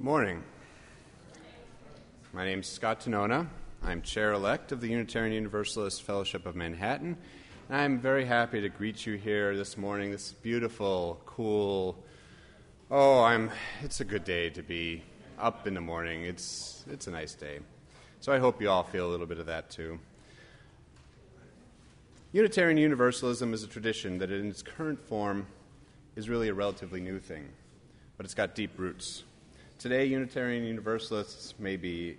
Good morning. My name is Scott Tonona. I'm chair-elect of the Unitarian Universalist Fellowship of Manhattan, and I'm very happy to greet you here this morning. This beautiful, cool, it's a good day to be up in the morning. It's a nice day. So I hope you all feel a little bit of that too. Unitarian Universalism is a tradition that in its current form is really a relatively new thing, but it's got deep roots. Today, a Unitarian Universalist may be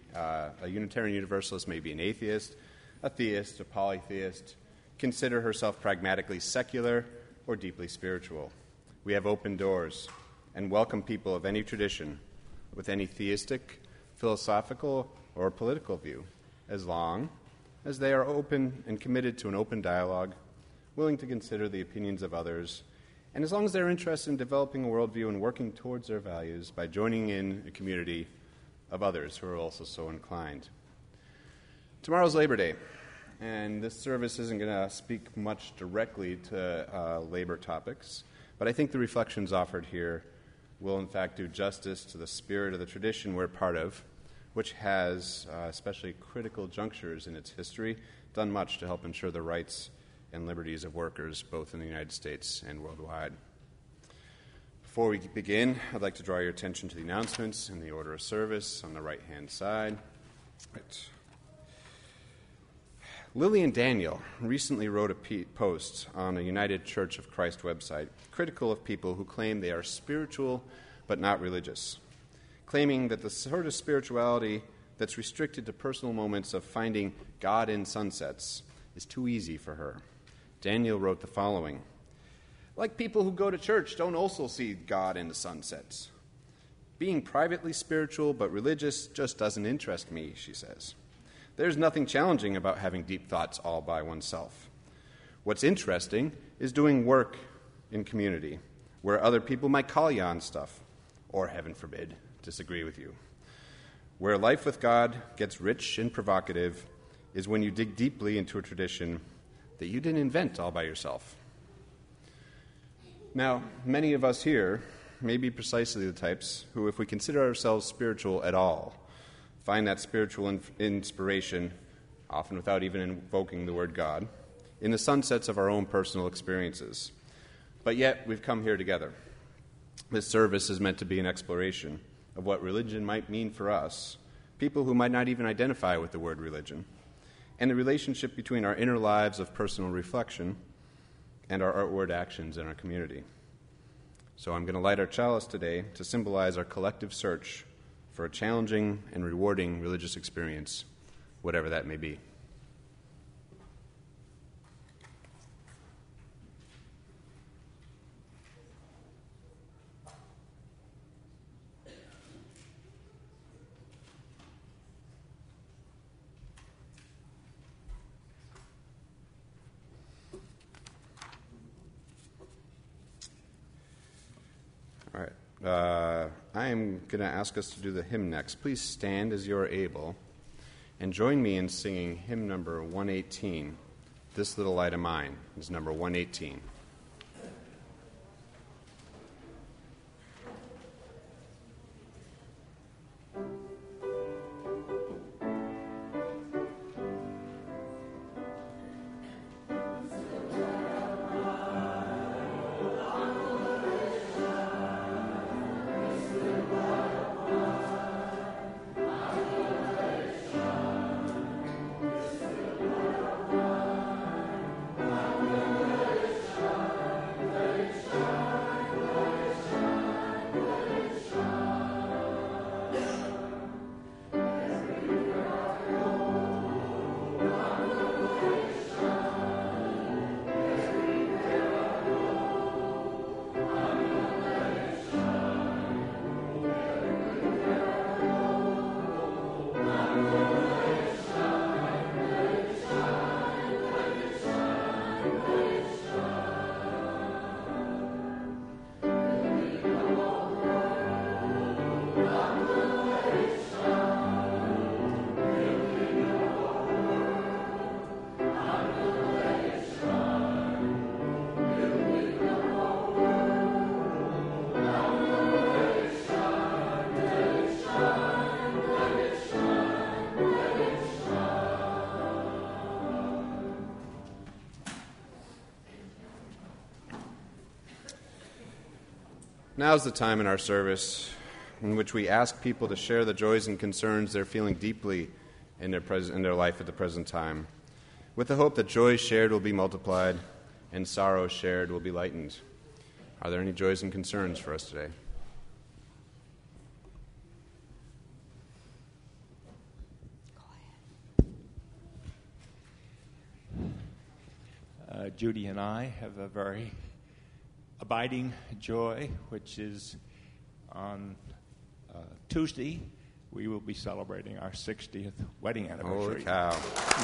an atheist, a theist, a polytheist, consider herself pragmatically secular or deeply spiritual. We have open doors and welcome people of any tradition with any theistic, philosophical, or political view, as long as they are open and committed to an open dialogue, willing to consider the opinions of others, and as long as they're interested in developing a worldview and working towards their values by joining in a community of others who are also so inclined. Tomorrow's Labor Day, and this service isn't going to speak much directly to labor topics, but I think the reflections offered here will in fact do justice to the spirit of the tradition we're part of, which has, especially critical junctures in its history, done much to help ensure the rights and liberties of workers both in the United States and worldwide. Before we begin, I'd like to draw your attention to the announcements in the order of service on the right-hand side. Right. Lillian Daniel recently wrote a post on the United Church of Christ website critical of people who claim they are spiritual but not religious, claiming that the sort of spirituality that's restricted to personal moments of finding God in sunsets is too easy for her. Daniel wrote the following: like people who go to church don't also see God in the sunsets. Being privately spiritual but religious just doesn't interest me, she says. There's nothing challenging about having deep thoughts all by oneself. What's interesting is doing work in community where other people might call you on stuff, or, heaven forbid, disagree with you. Where life with God gets rich and provocative is when you dig deeply into a tradition that you didn't invent all by yourself. Now, many of us here may be precisely the types who, if we consider ourselves spiritual at all, find that spiritual inspiration, often without even invoking the word God, in the sunsets of our own personal experiences. But yet, we've come here together. This service is meant to be an exploration of what religion might mean for us, people who might not even identify with the word religion, and the relationship between our inner lives of personal reflection and our outward actions in our community. So I'm going to light our chalice today to symbolize our collective search for a challenging and rewarding religious experience, whatever that may be. All right. I am going to ask us to do the hymn next. Please stand as you are able and join me in singing hymn number 118, This Little Light of Mine, is number 118. Now's the time in our service in which we ask people to share the joys and concerns they're feeling deeply in their life at the present time, with the hope that joy shared will be multiplied and sorrow shared will be lightened. Are there any joys and concerns for us today? Judy and I have a very abiding joy, which is on Tuesday. We will be celebrating our 60th wedding anniversary. Holy cow.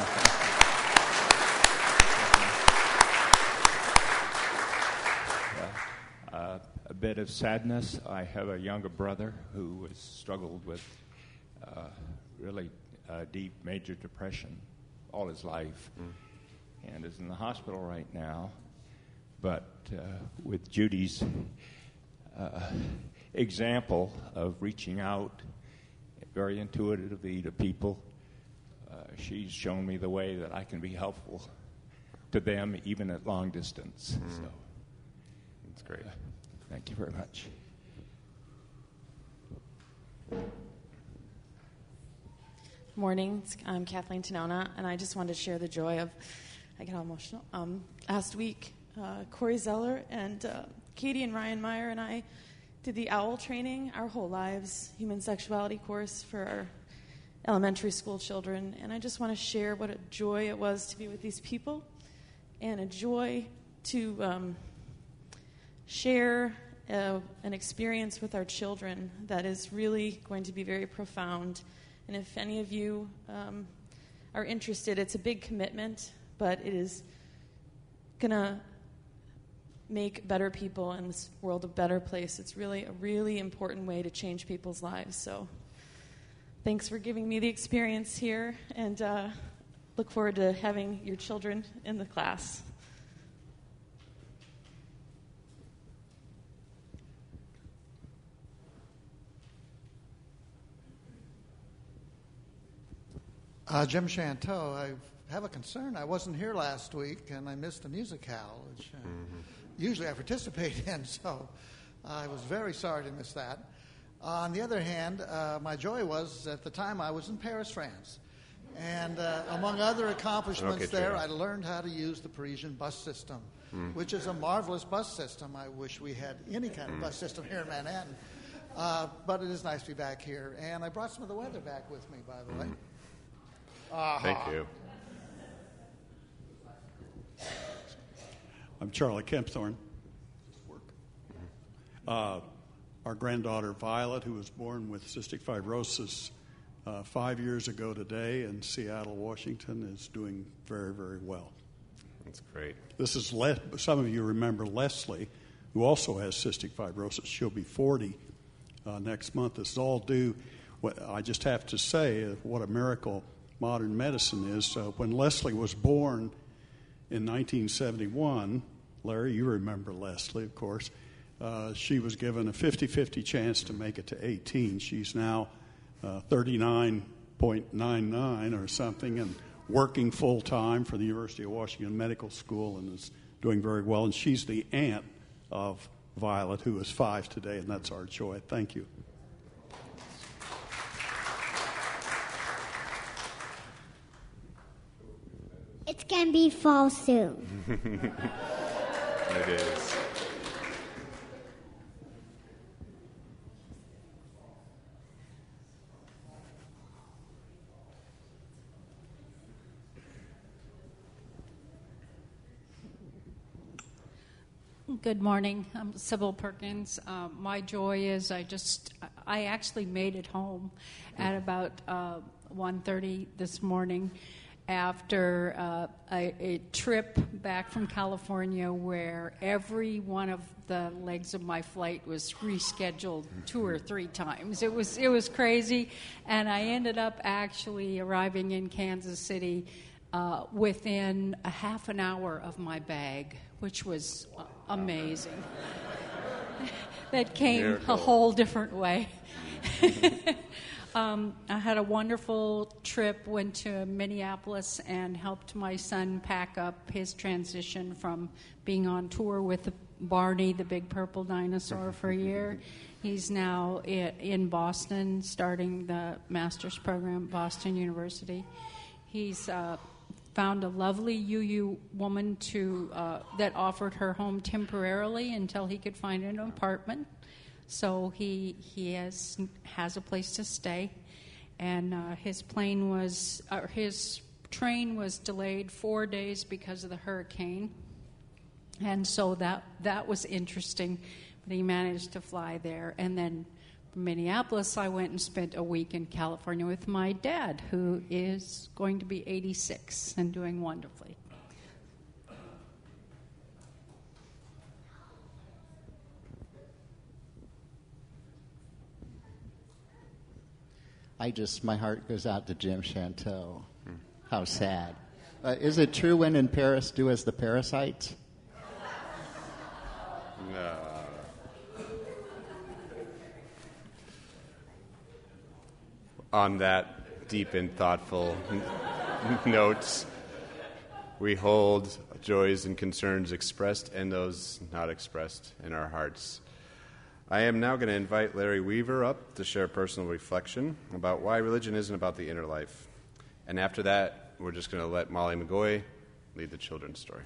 A bit of sadness. I have a younger brother who has struggled with really deep major depression all his life. And is in the hospital right now. But with Judy's example of reaching out very intuitively to people, she's shown me the way that I can be helpful to them even at long distance. So That's great. Thank you very much. Morning, I'm Kathleen Tenona, and I just wanted to share the joy of, I get all emotional. Last week, Corey Zeller and Katie and Ryan Meyer and I did the OWL training, Our Whole Lives Human Sexuality course for our elementary school children. And I just want to share what a joy it was to be with these people and a joy to share an experience with our children that is really going to be very profound. And if any of you are interested, it's a big commitment, but it is going to make better people in this world a better place. It's really a really important way to change people's lives. So thanks for giving me the experience here, and look forward to having your children in the class. Jim Chanteau, I have a concern. I wasn't here last week, and I missed the musicale, which usually I participate in, so I was very sorry to miss that. On the other hand, my joy was at the time I was in Paris, France. And among other accomplishments there, I learned how to use the Parisian bus system, which is a marvelous bus system. I wish we had any kind of bus system here in Manhattan. But it is nice to be back here. And I brought some of the weather back with me, by the way. Thank you. I'm Charlie Kempthorne. Our granddaughter Violet, who was born with cystic fibrosis 5 years ago today in Seattle, Washington, is doing very, very well. That's great. This is some of you remember Leslie, who also has cystic fibrosis. She'll be 40 next month. This is all due. I just have to say what a miracle modern medicine is. When Leslie was born in 1971, Larry, you remember Leslie, of course, she was given a 50-50 chance to make it to 18. She's now 39.99 or something and working full-time for the University of Washington Medical School and is doing very well. And she's the aunt of Violet, who is 5 today, and that's our joy. Thank you. It's going to be fall soon. It is. Good morning. I'm Sybil Perkins. My joy is I actually made it home at about 1:30 this morning after a trip back from California where every one of the legs of my flight was rescheduled 2 or 3 times. It was crazy, and I ended up actually arriving in Kansas City within a half an hour of my bag, which was amazing. That came Miracle. a whole different way. I had a wonderful trip, went to Minneapolis and helped my son pack up his transition from being on tour with the Barney, the big purple dinosaur, for a year. He's now in Boston, starting the master's program at Boston University. He's found a lovely UU woman that offered her home temporarily until he could find an apartment. So he has a place to stay, and his train was delayed 4 days because of the hurricane, and so that was interesting. But he managed to fly there, and then from Minneapolis, I went and spent a week in California with my dad, who is going to be 86 and doing wonderfully. My heart goes out to Jim Chanteau. How sad. Is it true when in Paris, do as the parasites? No. On that deep and thoughtful notes, we hold joys and concerns expressed and those not expressed in our hearts. I am now going to invite Larry Weaver up to share personal reflection about why religion isn't about the inner life. And after that, we're just going to let Molly McGoy lead the children's story.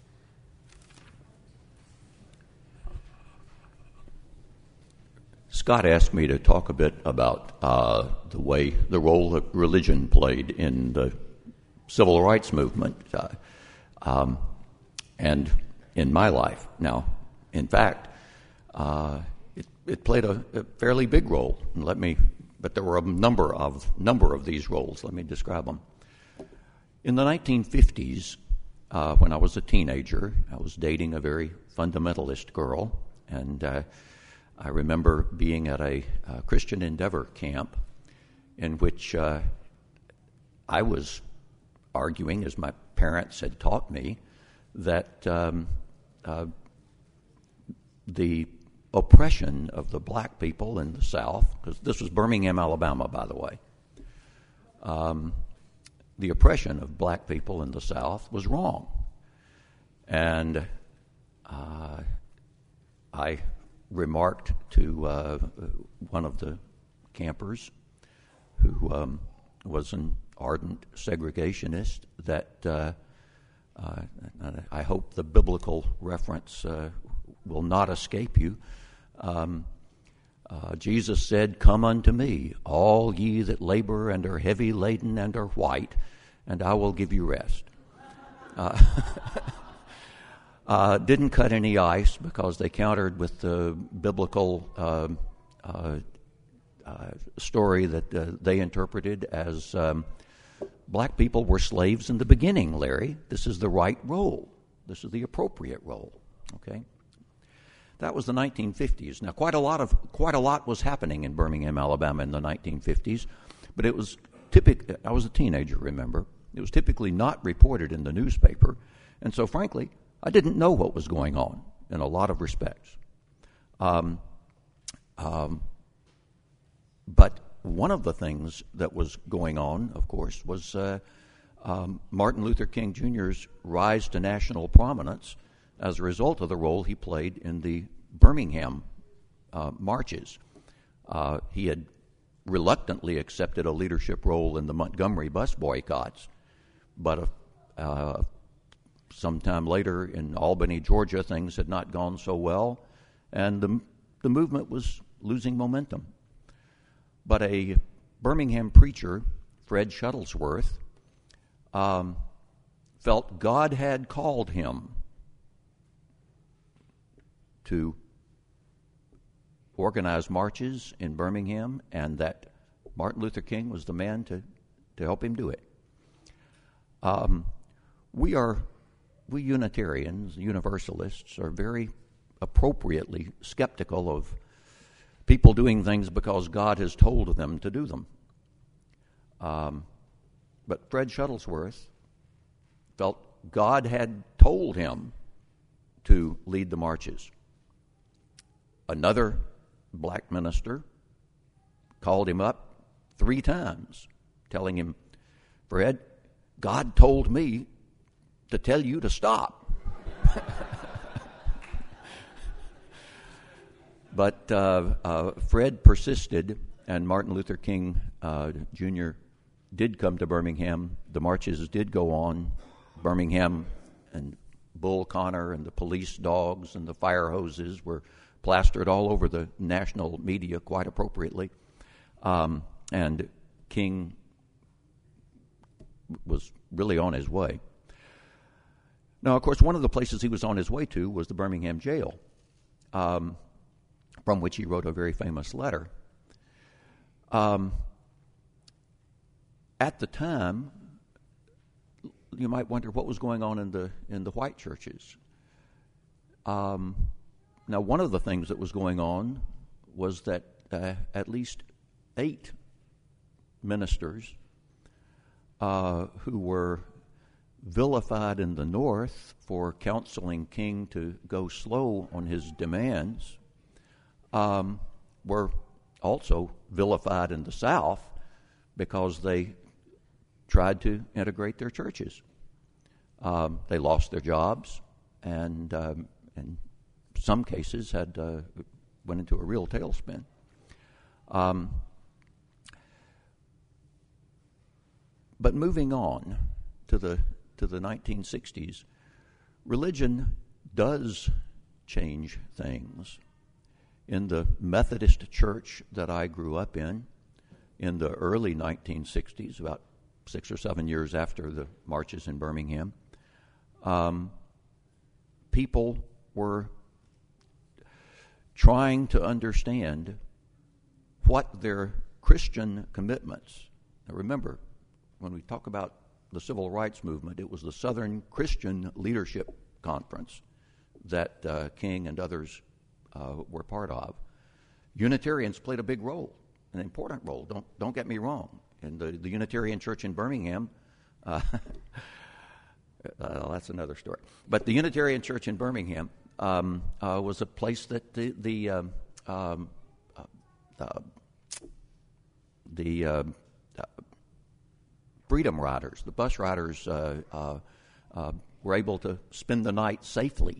Scott asked me to talk a bit about the role that religion played in the civil rights movement and in my life. Now, in fact, it played a fairly big role. But there were a number of these roles. Let me describe them. In the 1950s, when I was a teenager, I was dating a very fundamentalist girl, and I remember being at a Christian Endeavor camp in which I was arguing, as my parents had taught me, that the oppression of the black people in the South, because this was Birmingham, Alabama, by the way, the oppression of black people in the South was wrong. And I remarked to one of the campers who was an ardent segregationist that I hope the biblical reference will not escape you. Jesus said, "Come unto me, all ye that labor and are heavy laden and are white, and I will give you rest." Didn't cut any ice because they countered with the biblical story that they interpreted as black people were slaves in the beginning, Larry. This is the right role. This is the appropriate role. Okay? That was the 1950s. Now, quite a lot was happening in Birmingham, Alabama in the 1950s, but it was I was a teenager, remember. It was typically not reported in the newspaper, and so, frankly, I didn't know what was going on in a lot of respects. But one of the things that was going on, of course, was Martin Luther King Jr.'s rise to national prominence as a result of the role he played in the Birmingham marches. He had reluctantly accepted a leadership role in the Montgomery bus boycotts, but sometime later in Albany, Georgia, things had not gone so well, and the movement was losing momentum. But a Birmingham preacher, Fred Shuttlesworth, felt God had called him to organize marches in Birmingham, and that Martin Luther King was the man to help him do it. We Unitarians, Universalists, are very appropriately skeptical of people doing things because God has told them to do them. But Fred Shuttlesworth felt God had told him to lead the marches. Another black minister called him up 3 times, telling him, "Fred, God told me to tell you to stop." But Fred persisted, and Martin Luther King Jr. did come to Birmingham. The marches did go on. Birmingham and Bull Connor and the police dogs and the fire hoses were plastered all over the national media quite appropriately. And King was really on his way. Now, of course, one of the places he was on his way to was the Birmingham jail, from which he wrote a very famous letter. At the time, you might wonder what was going on in the white churches. Now, one of the things that was going on was that at least 8 ministers who were vilified in the North for counseling King to go slow on his demands were also vilified in the South because they tried to integrate their churches. They lost their jobs, and in some cases had went into a real tailspin. But moving on to the 1960s, religion does change things. In the Methodist church that I grew up in the early 1960s, about 6 or 7 years after the marches in Birmingham, people were trying to understand what their Christian commitments. Now remember, when we talk about the civil rights movement, it was the Southern Christian Leadership Conference that King and others were part of. Unitarians played a big role, an important role. Don't get me wrong. And the Unitarian Church in Birmingham, that's another story. But the Unitarian Church in Birmingham was a place that the Freedom Riders, the bus riders, were able to spend the night safely.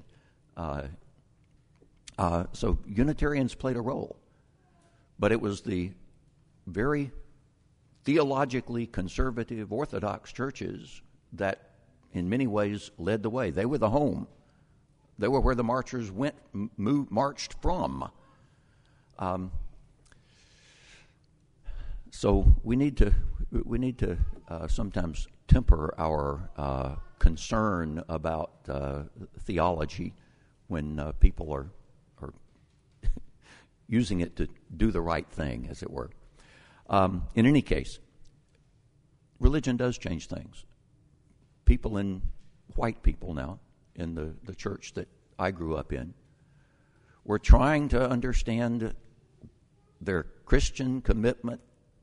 So Unitarians played a role. But it was the very theologically conservative Orthodox churches that in many ways led the way. They were the home. They were where the marchers marched from. So we need to sometimes temper our concern about theology when people are using it to do the right thing, as it were. In any case, religion does change things. White people now, in the church that I grew up in, were trying to understand their Christian commitment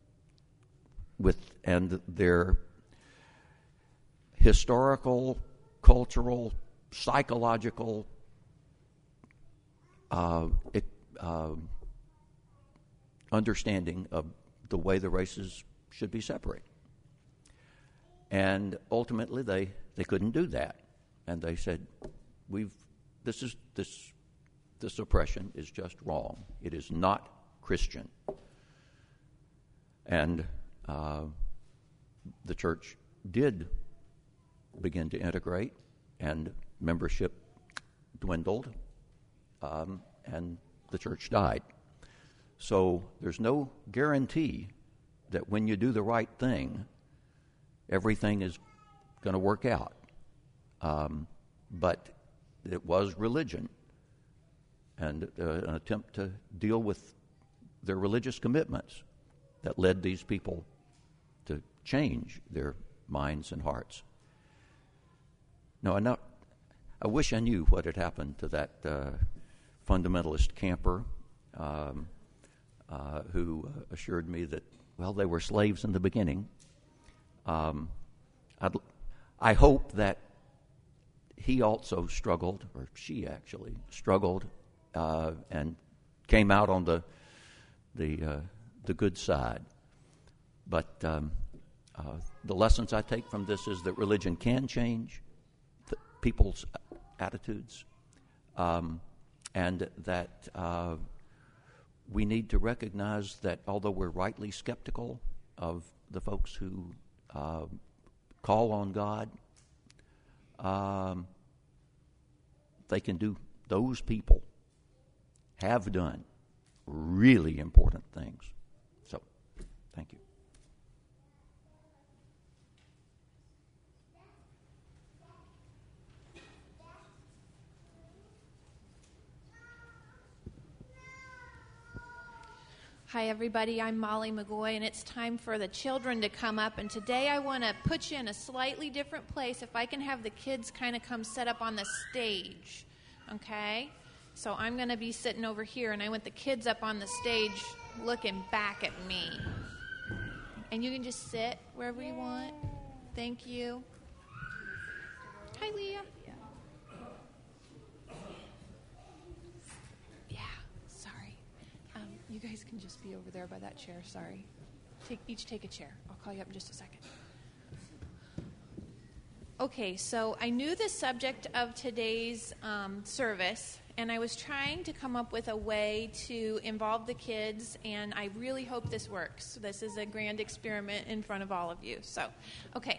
and their historical, cultural, psychological understanding of the way the races should be separated. And ultimately, they couldn't do that, and they said, "This oppression is just wrong. It is not Christian." And the church did begin to integrate, and membership dwindled, and the church died. So there's no guarantee that when you do the right thing, everything is going to work out. But it was religion and an attempt to deal with their religious commitments that led these people to change their minds and hearts. Now, I wish I knew what had happened to that fundamentalist camper who assured me that, well, they were slaves in the beginning. I hope that he also struggled, or she actually struggled, and came out on the good side. But the lessons I take from this is that religion can change people's attitudes, and that we need to recognize that although we're rightly skeptical of the folks who call on God, those people have done really important things. So, thank you. Hi, everybody. I'm Molly McGoy, and it's time for the children to come up. And today I want to put you in a slightly different place. If I can have the kids kind of come set up on the stage, okay? So I'm going to be sitting over here, and I want the kids up on the stage looking back at me. And you can just sit wherever you want. Thank you. Hi, Leah. You guys can just be over there by that chair, sorry. Each take a chair. I'll call you up in just a second. Okay, so I knew the subject of today's service, and I was trying to come up with a way to involve the kids, and I really hope this works. This is a grand experiment in front of all of you. So, okay.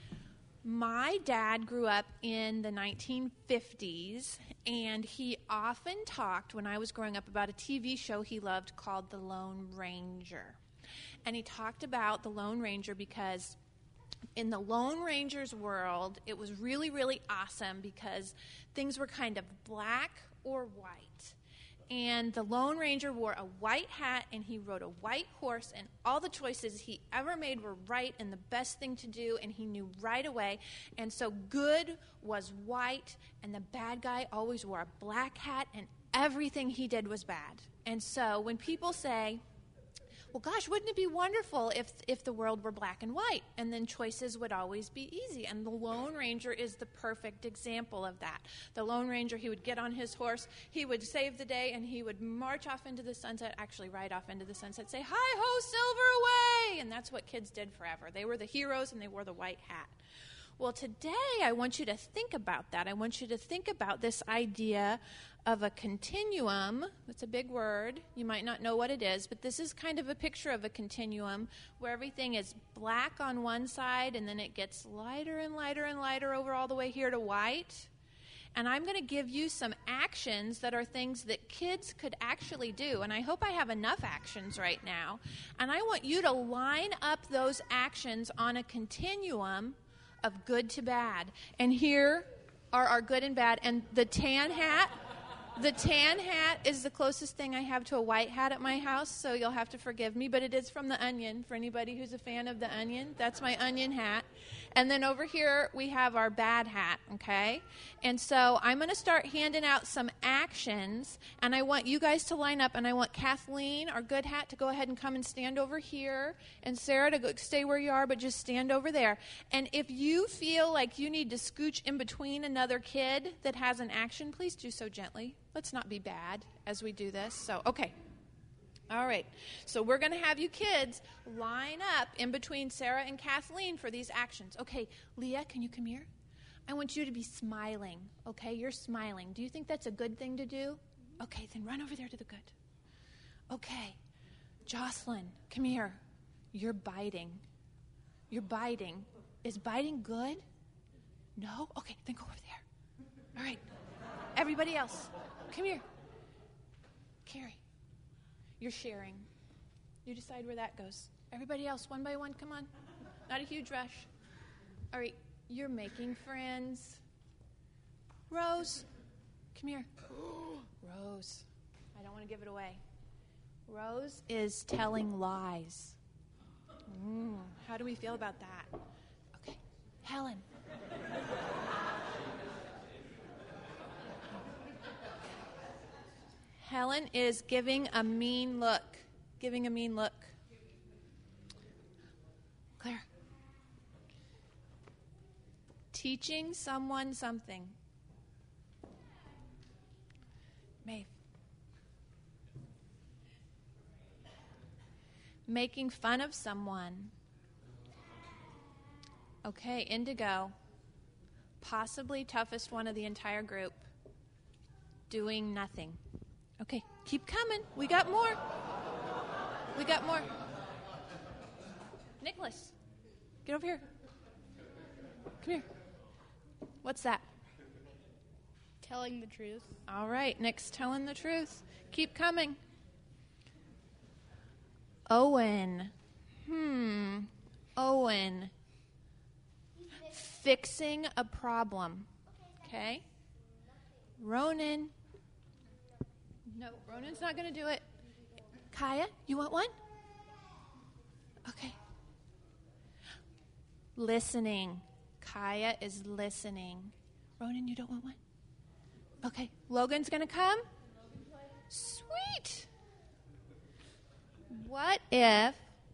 My dad grew up in the 1950s, and he often talked, when I was growing up, about a TV show he loved called The Lone Ranger. And he talked about the Lone Ranger because in the Lone Ranger's world, it was really, really awesome because things were kind of black or white. And the Lone Ranger wore a white hat, and he rode a white horse, and all the choices he ever made were right and the best thing to do, and he knew right away. And so good was white, and the bad guy always wore a black hat, and everything he did was bad. And so when people say, well, gosh, wouldn't it be wonderful if the world were black and white? And then choices would always be easy. And the Lone Ranger is the perfect example of that. The Lone Ranger, he would get on his horse, he would save the day, and he would march off into the sunset, actually right off into the sunset, say, hi-ho, silver away! And that's what kids did forever. They were the heroes, and they wore the white hat. Well, today I want you to think about that. I want you to think about this idea of a continuum. That's a big word. You might not know what it is, but this is kind of a picture of a continuum where everything is black on one side, and then it gets lighter and lighter and lighter over all the way here to white. And I'm going to give you some actions that are things that kids could actually do. And I hope I have enough actions right now. And I want you to line up those actions on a continuum of good to bad. And here are our good and bad. And the tan hat is the closest thing I have to a white hat at my house, so you'll have to forgive me, but it is from The Onion. For anybody who's a fan of The Onion, that's my onion hat. And then over here we have our bad hat, okay? And so I'm going to start handing out some actions, and I want you guys to line up, and I want Kathleen, our good hat, to go ahead and come and stand over here, and Sarah to go stay where you are, but just stand over there. And if you feel like you need to scooch in between another kid that has an action, please do so gently. Let's not be bad as we do this. So, okay. All right. So we're going to have you kids line up in between Sarah and Kathleen for these actions. Okay, Leah, can you come here? I want you to be smiling. Okay, you're smiling. Do you think that's a good thing to do? Okay, then run over there to the good. Okay. Jocelyn, come here. You're biting. You're biting. Is biting good? No? Okay, then go over there. All right. Everybody else, come here. Carrie, you're sharing. You decide where that goes. Everybody else, one by one, come on. Not a huge rush. All right, you're making friends. Rose, come here. Rose, I don't want to give it away. Rose is telling lies. How do we feel about that? Okay, Helen. Helen is giving a mean look. Giving a mean look. Claire. Teaching someone something. Maeve. Making fun of someone. Okay, Indigo. Possibly toughest one of the entire group. Doing nothing. Okay, Keep coming. We got more. We got more. Nicholas, get over here. Come here. What's that? Telling the truth. All right, Nick's telling the truth. Keep coming. Owen. Owen. Fixing a problem. Okay? Ronan. No, Ronan's not going to do it. Kaya, you want one? Okay. Listening. Kaya is listening. Ronan, you don't want one? Okay. Logan's going to come? Sweet. What if,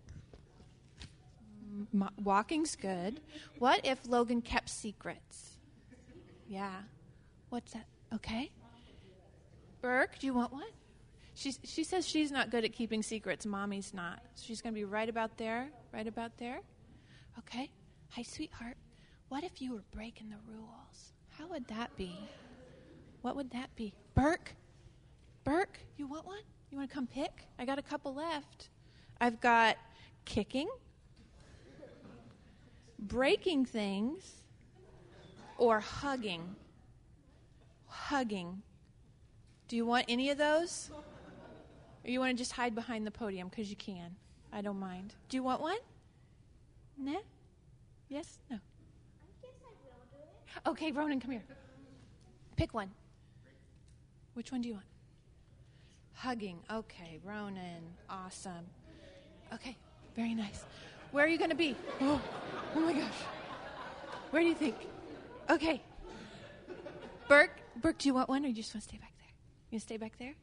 walking's good, what if Logan kept secrets? Yeah. What's that? Okay. Burke, do you want one? She says she's not good at keeping secrets. Mommy's not. She's going to be right about there, right about there. Okay. Hi, sweetheart. What if you were breaking the rules? How would that be? What would that be? Burke, you want one? You want to come pick? I got a couple left. I've got kicking, breaking things, or hugging. Hugging. Do you want any of those? Or you want to just hide behind the podium? Because you can. I don't mind. Do you want one? No? Yes? No? I guess I will do it. Okay, Ronan, come here. Pick one. Which one do you want? Hugging. Okay, Ronan. Awesome. Okay, very nice. Where are you going to be? Oh my gosh. Where do you think? Okay. Burke, do you want one or you just want to stay back there? You want to stay back there?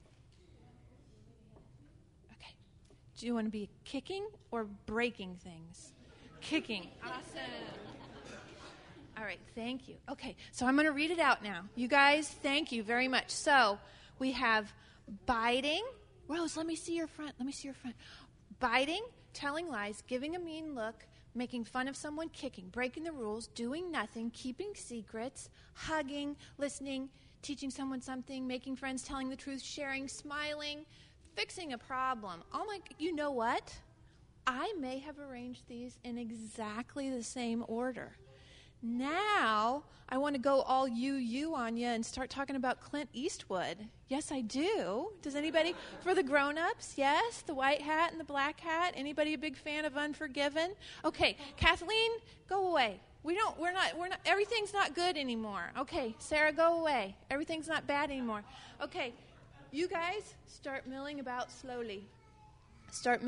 Okay. Do you want to be kicking or breaking things? Kicking. Awesome. All right, thank you. Okay, so I'm going to read it out now. You guys, thank you very much. So we have biting. Rose, let me see your front. Biting, telling lies, giving a mean look, making fun of someone, kicking, breaking the rules, doing nothing, keeping secrets, hugging, listening, teaching someone something, making friends, telling the truth, sharing, smiling, fixing a problem. Oh my, you know what? I may have arranged these in exactly the same order. Now, I want to go all you on you and start talking about Clint Eastwood. Yes, I do. Does anybody, for the grown-ups, yes, the white hat and the black hat. Anybody a big fan of Unforgiven? Okay, Kathleen, go away. We're not, everything's not good anymore. Okay, Sarah, go away. Everything's not bad anymore. Okay, you guys, start milling about slowly. Start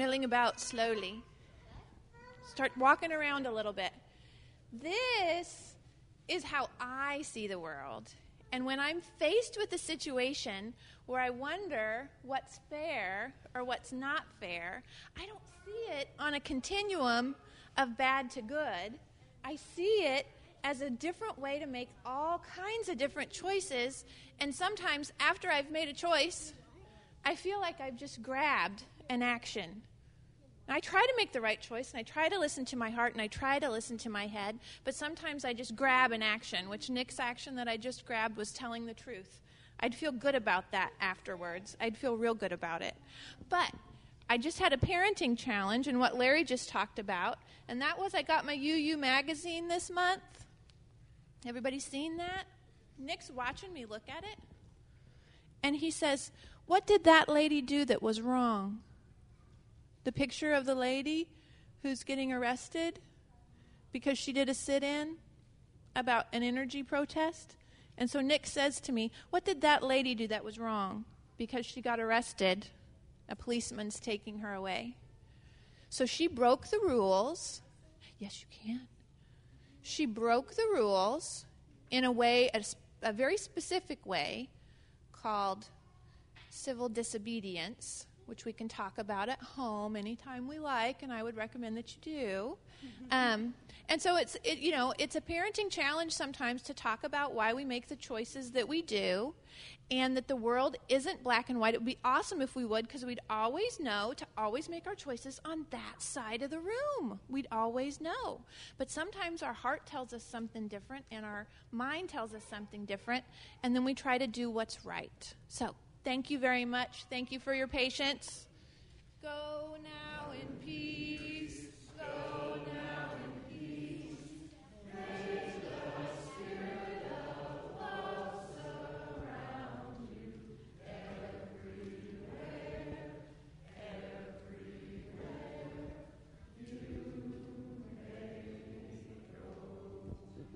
walking around a little bit. This is how I see the world. And when I'm faced with a situation where I wonder what's fair or what's not fair, I don't see it on a continuum of bad to good. I see it as a different way to make all kinds of different choices. And sometimes after I've made a choice, I feel like I've just grabbed an action. And I try to make the right choice, and I try to listen to my heart, and I try to listen to my head, but sometimes I just grab an action, which Nick's action that I just grabbed was telling the truth. I'd feel good about that afterwards. I'd feel real good about it. But I just had a parenting challenge, and what Larry just talked about, and that was I got my UU magazine this month. Everybody seen that? Nick's watching me look at it, and he says, "What did that lady do that was wrong?" The picture of the lady who's getting arrested because she did a sit-in about an energy protest. And so Nick says to me, "What did that lady do that was wrong?" Because she got arrested. A policeman's taking her away. So she broke the rules. Yes, you can. She broke the rules in a way, a very specific way, called civil disobedience, which we can talk about at home anytime we like, and I would recommend that you do. And so it's a parenting challenge sometimes to talk about why we make the choices that we do, and that the world isn't black and white. It would be awesome if we would, because we'd always know to always make our choices on that side of the room. We'd always know. But sometimes our heart tells us something different, and our mind tells us something different, and then we try to do what's right. So Thank you very much. Thank you for your patience. Go now in peace. Go now in peace. May the spirit of love surround you everywhere, everywhere you may go.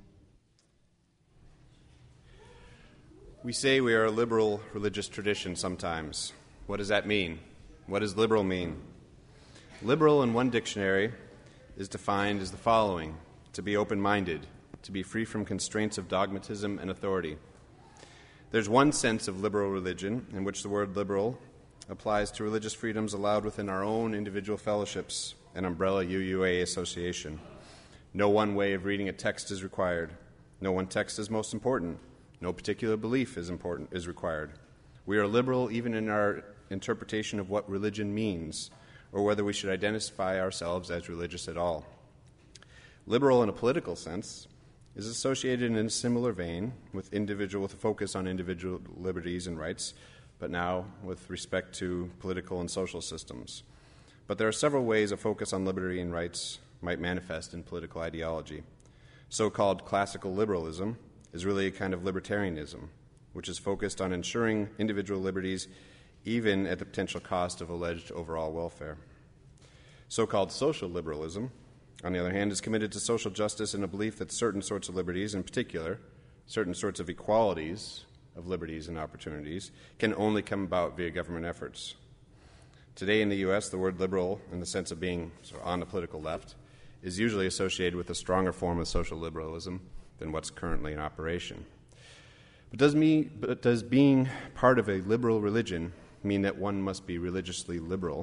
We say we are a liberal religious tradition sometimes. What does that mean? What does liberal mean? Liberal in one dictionary is defined as the following: to be open-minded, to be free from constraints of dogmatism and authority. There's one sense of liberal religion in which the word liberal applies to religious freedoms allowed within our own individual fellowships and umbrella UUA association. No one way of reading a text is required. No one text is most important. No particular belief is required. We are liberal even in our interpretation of what religion means, or whether we should identify ourselves as religious at all. Liberal in a political sense is associated in a similar vein with a focus on individual liberties and rights, but now with respect to political and social systems. But there are several ways a focus on liberty and rights might manifest in political ideology. So-called classical liberalism is really a kind of libertarianism, which is focused on ensuring individual liberties even at the potential cost of alleged overall welfare. So-called social liberalism, on the other hand, is committed to social justice in a belief that certain sorts of liberties, in particular, certain sorts of equalities of liberties and opportunities, can only come about via government efforts. Today in the U.S., the word liberal, in the sense of being sort of on the political left, is usually associated with a stronger form of social liberalism than what's currently in operation. But does being part of a liberal religion mean that one must be religiously liberal?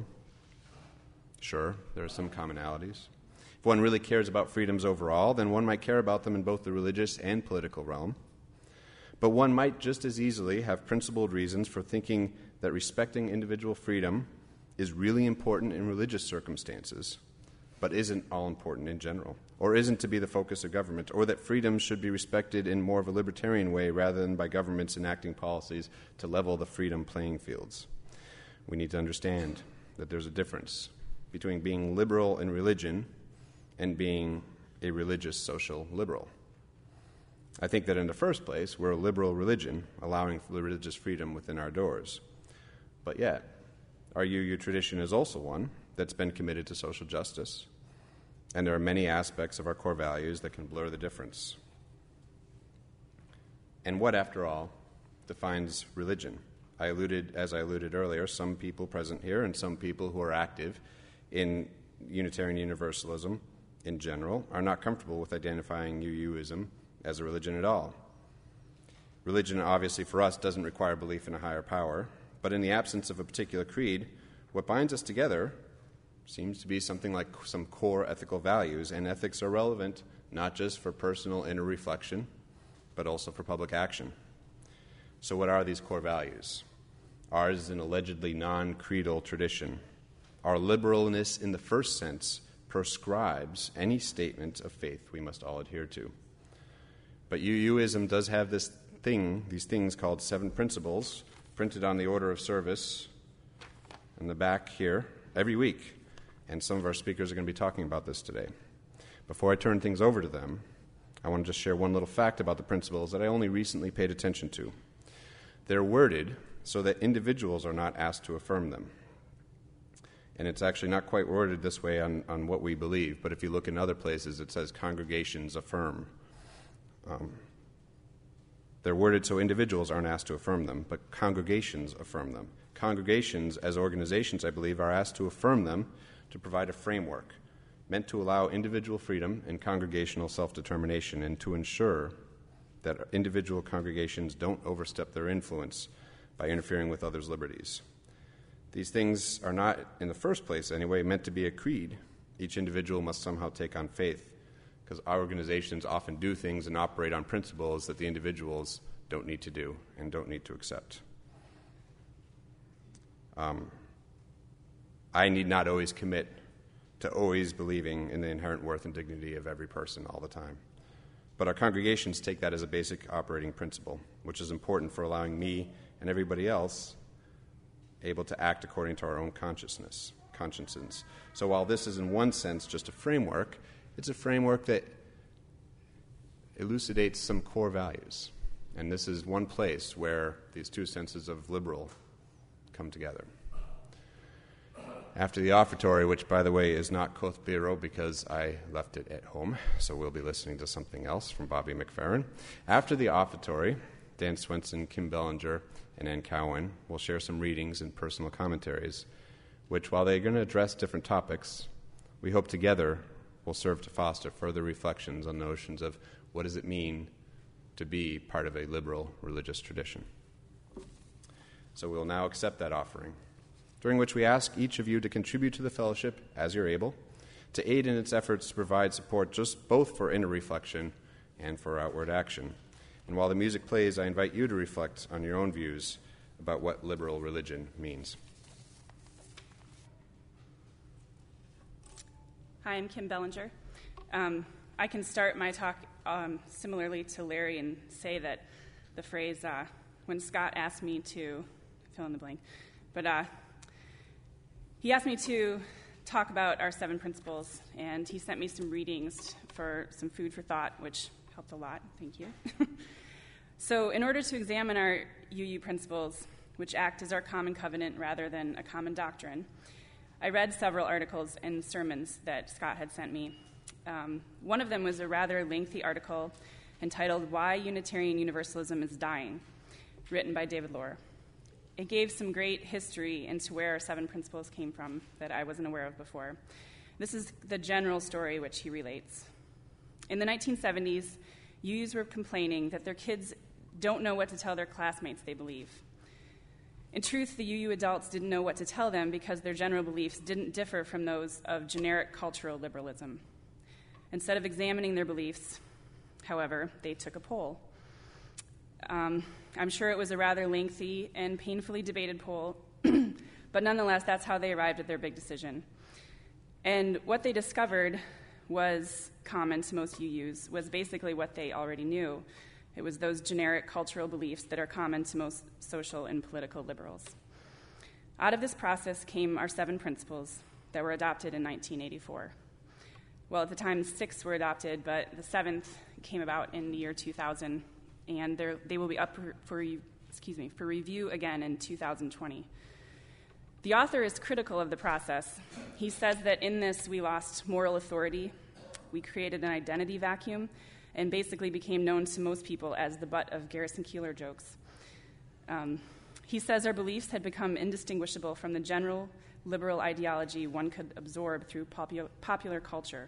Sure, there are some commonalities. If one really cares about freedoms overall, then one might care about them in both the religious and political realm. But one might just as easily have principled reasons for thinking that respecting individual freedom is really important in religious circumstances, but isn't all important in general, or isn't to be the focus of government, or that freedoms should be respected in more of a libertarian way rather than by governments enacting policies to level the freedom playing fields. We need to understand that there's a difference between being liberal in religion and being a religious social liberal. I think that in the first place, we're a liberal religion, allowing for religious freedom within our doors. But yet, our UU tradition is also one that's been committed to social justice, and there are many aspects of our core values that can blur the difference. And what, after all, defines religion? As I alluded earlier, some people present here and some people who are active in Unitarian Universalism in general are not comfortable with identifying UUism as a religion at all. Religion, obviously, for us, doesn't require belief in a higher power, but in the absence of a particular creed, what binds us together seems to be something like some core ethical values, and ethics are relevant not just for personal inner reflection, but also for public action. So what are these core values? Ours is an allegedly non-creedal tradition. Our liberalness, in the first sense, proscribes any statement of faith we must all adhere to. But UUism does have these things called 7 principles, printed on the order of service in the back here every week. And some of our speakers are going to be talking about this today. Before I turn things over to them, I want to just share one little fact about the principles that I only recently paid attention to. They're worded so that individuals are not asked to affirm them. And it's actually not quite worded this way on what we believe, but if you look in other places, it says congregations affirm. They're worded so individuals aren't asked to affirm them, but congregations affirm them. Congregations, as organizations, I believe, are asked to affirm them to provide a framework meant to allow individual freedom and congregational self-determination and to ensure that individual congregations don't overstep their influence by interfering with others' liberties. These things are not, in the first place anyway, meant to be a creed. Each individual must somehow take on faith, because our organizations often do things and operate on principles that the individuals don't need to do and don't need to accept. I need not always commit to always believing in the inherent worth and dignity of every person all the time. But our congregations take that as a basic operating principle, which is important for allowing me and everybody else able to act according to our own consciences. So while this is in one sense just a framework, it's a framework that elucidates some core values. And this is one place where these two senses of liberal come together. After the offertory, which, by the way, is not Kothbiro because I left it at home, so we'll be listening to something else from Bobby McFerrin. After the offertory, Dan Swenson, Kim Bellinger, and Ann Cowan will share some readings and personal commentaries, which, while they're going to address different topics, we hope together will serve to foster further reflections on notions of what does it mean to be part of a liberal religious tradition. So we'll now accept that offering, during which we ask each of you to contribute to the fellowship as you're able, to aid in its efforts to provide support just both for inner reflection and for outward action. And while the music plays, I invite you to reflect on your own views about what liberal religion means. Hi, I'm Kim Bellinger. I can start my talk similarly to Larry and say that the phrase, when Scott asked me to, fill in the blank, but he asked me to talk about our 7 principles, and he sent me some readings for some food for thought, which helped a lot. Thank you. So in order to examine our UU principles, which act as our common covenant rather than a common doctrine, I read several articles and sermons that Scott had sent me. One of them was a rather lengthy article entitled Why Unitarian Universalism is Dying, written by David Lohr. It gave some great history into where our 7 principles came from that I wasn't aware of before. This is the general story which he relates. In the 1970s, UUs were complaining that their kids don't know what to tell their classmates they believe. In truth, the UU adults didn't know what to tell them because their general beliefs didn't differ from those of generic cultural liberalism. Instead of examining their beliefs, however, they took a poll. I'm sure it was a rather lengthy and painfully debated poll, but nonetheless, that's how they arrived at their big decision. And what they discovered was common to most UUs, was basically what they already knew. It was those generic cultural beliefs that are common to most social and political liberals. Out of this process came our 7 principles that were adopted in 1984. Well, at the time, 6 were adopted, but the 7th came about in the year 2000, and they will be up for review again in 2020. The author is critical of the process. He says that in this we lost moral authority, we created an identity vacuum, and basically became known to most people as the butt of Garrison Keillor jokes. He says our beliefs had become indistinguishable from the general liberal ideology one could absorb through popular culture.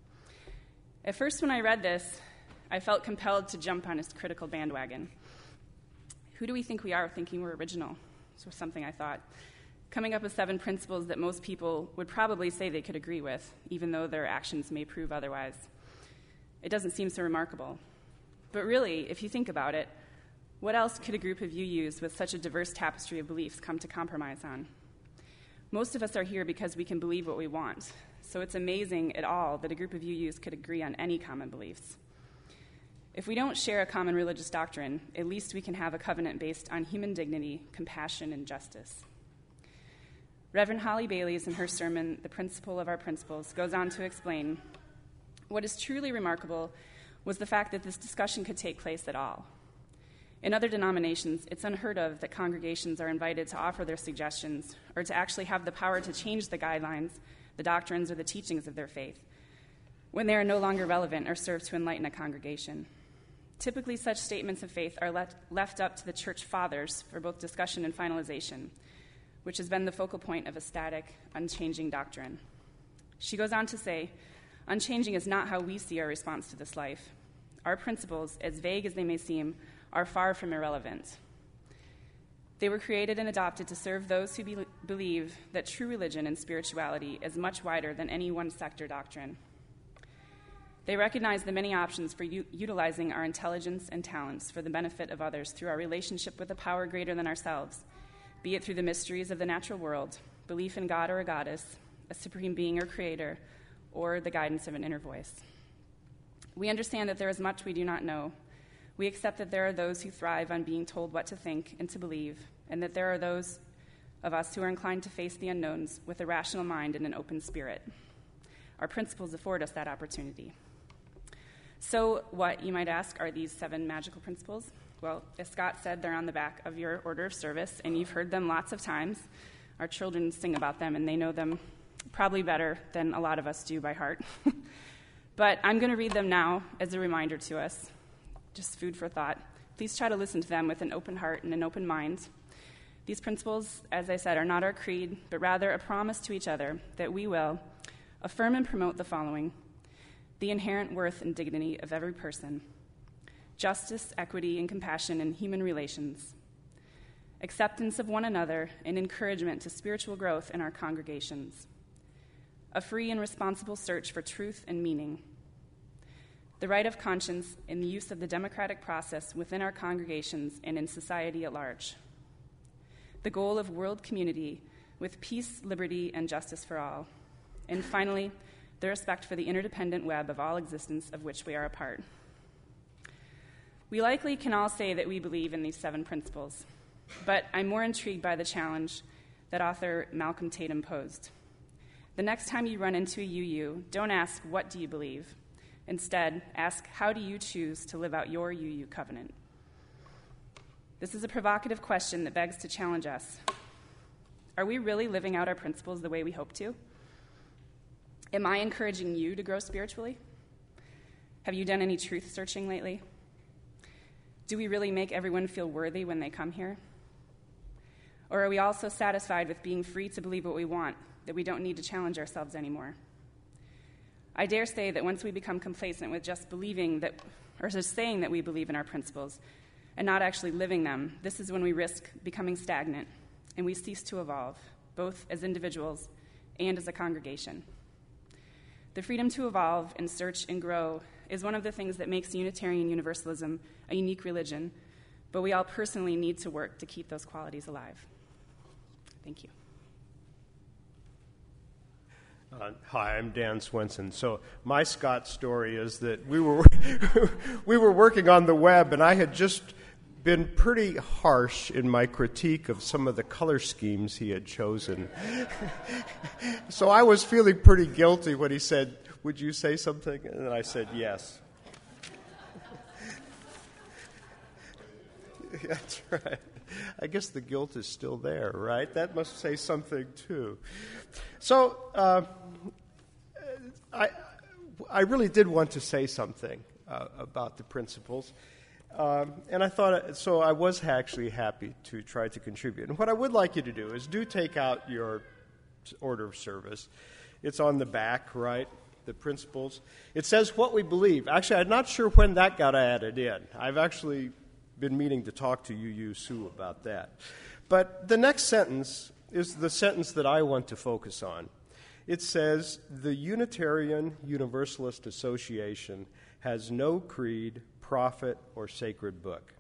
At first, when I read this, I felt compelled to jump on his critical bandwagon. Who do we think we are thinking we're original? So something I thought. Coming up with 7 principles that most people would probably say they could agree with, even though their actions may prove otherwise. It doesn't seem so remarkable. But really, if you think about it, what else could a group of UUs with such a diverse tapestry of beliefs come to compromise on? Most of us are here because we can believe what we want, so it's amazing at all that a group of UUs could agree on any common beliefs. If we don't share a common religious doctrine, at least we can have a covenant based on human dignity, compassion, and justice. Reverend Holly Bailey's, in her sermon, The Principle of Our Principles, goes on to explain what is truly remarkable was the fact that this discussion could take place at all. In other denominations, it's unheard of that congregations are invited to offer their suggestions or to actually have the power to change the guidelines, the doctrines, or the teachings of their faith when they are no longer relevant or serve to enlighten a congregation. Typically, such statements of faith are left up to the church fathers for both discussion and finalization, which has been the focal point of a static, unchanging doctrine. She goes on to say, unchanging is not how we see our response to this life. Our principles, as vague as they may seem, are far from irrelevant. They were created and adopted to serve those who believe that true religion and spirituality is much wider than any one sector doctrine. They recognize the many options for utilizing our intelligence and talents for the benefit of others through our relationship with a power greater than ourselves, be it through the mysteries of the natural world, belief in God or a goddess, a supreme being or creator, or the guidance of an inner voice. We understand that there is much we do not know. We accept that there are those who thrive on being told what to think and to believe, and that there are those of us who are inclined to face the unknowns with a rational mind and an open spirit. Our principles afford us that opportunity. So what, you might ask, are these 7 magical principles? Well, as Scott said, they're on the back of your order of service, and you've heard them lots of times. Our children sing about them, and they know them probably better than a lot of us do by heart. But I'm going to read them now as a reminder to us, just food for thought. Please try to listen to them with an open heart and an open mind. These principles, as I said, are not our creed, but rather a promise to each other that we will affirm and promote the following: the inherent worth and dignity of every person, justice, equity, and compassion in human relations, acceptance of one another, and encouragement to spiritual growth in our congregations, a free and responsible search for truth and meaning, the right of conscience in the use of the democratic process within our congregations and in society at large, the goal of world community with peace, liberty, and justice for all, and finally, the respect for the interdependent web of all existence of which we are a part. We likely can all say that we believe in these 7 principles, but I'm more intrigued by the challenge that author Malcolm Tatum posed. The next time you run into a UU, don't ask, what do you believe? Instead, ask, how do you choose to live out your UU covenant? This is a provocative question that begs to challenge us. Are we really living out our principles the way we hope to? Am I encouraging you to grow spiritually? Have you done any truth searching lately? Do we really make everyone feel worthy when they come here? Or are we all so satisfied with being free to believe what we want that we don't need to challenge ourselves anymore? I dare say that once we become complacent with just believing that, or just saying that we believe in our principles and not actually living them, this is when we risk becoming stagnant and we cease to evolve, both as individuals and as a congregation. The freedom to evolve and search and grow is one of the things that makes Unitarian Universalism a unique religion, but we all personally need to work to keep those qualities alive. Thank you. Hi, I'm Dan Swenson. So my Scott story is that we were working on the web, and I had just been pretty harsh in my critique of some of the color schemes he had chosen. So I was feeling pretty guilty when he said, "Would you say something?" And I said, "Yes." That's right. I guess the guilt is still there, right? That must say something, too. So I really did want to say something about the principles. And I thought, so I was actually happy to try to contribute. And what I would like you to do is do take out your order of service. It's on the back, right? The principles. It says what we believe. Actually, I'm not sure when that got added in. I've actually been meaning to talk to UU Sue about that. But the next sentence is the sentence that I want to focus on. It says, the Unitarian Universalist Association has no creed, prophet, or sacred book.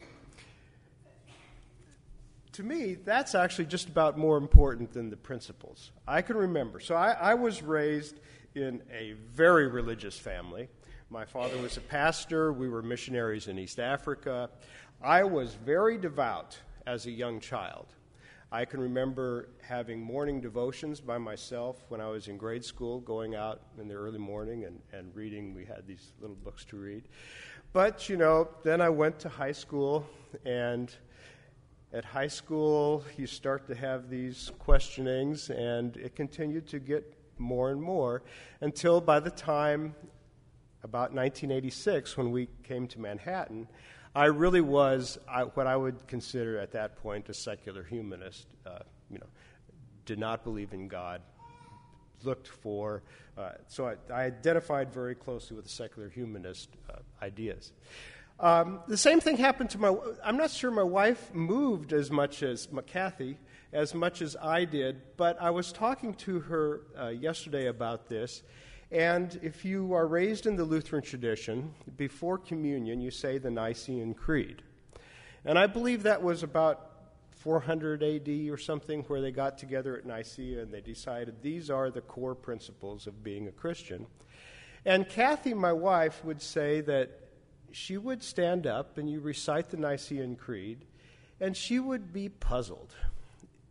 To me, that's actually just about more important than the principles. I can remember. So I was raised in a very religious family. My father was a pastor. We were missionaries in East Africa. I was very devout as a young child. I can remember having morning devotions by myself when I was in grade school, going out in the early morning and reading. We had these little books to read. But, then I went to high school, and at high school you start to have these questionings, and it continued to get more and more until by the time about 1986, when we came to Manhattan, I really was what I would consider at that point a secular humanist. Did not believe in God, looked for. So I identified very closely with the secular humanist ideas. The same thing happened to I'm not sure my wife moved as much as Kathy, as much as I did, but I was talking to her yesterday about this. And if you are raised in the Lutheran tradition, before communion, you say the Nicene Creed. And I believe that was about 400 AD or something, where they got together at Nicaea and they decided these are the core principles of being a Christian. And Kathy, my wife, would say that she would stand up and you recite the Nicene Creed, and she would be puzzled.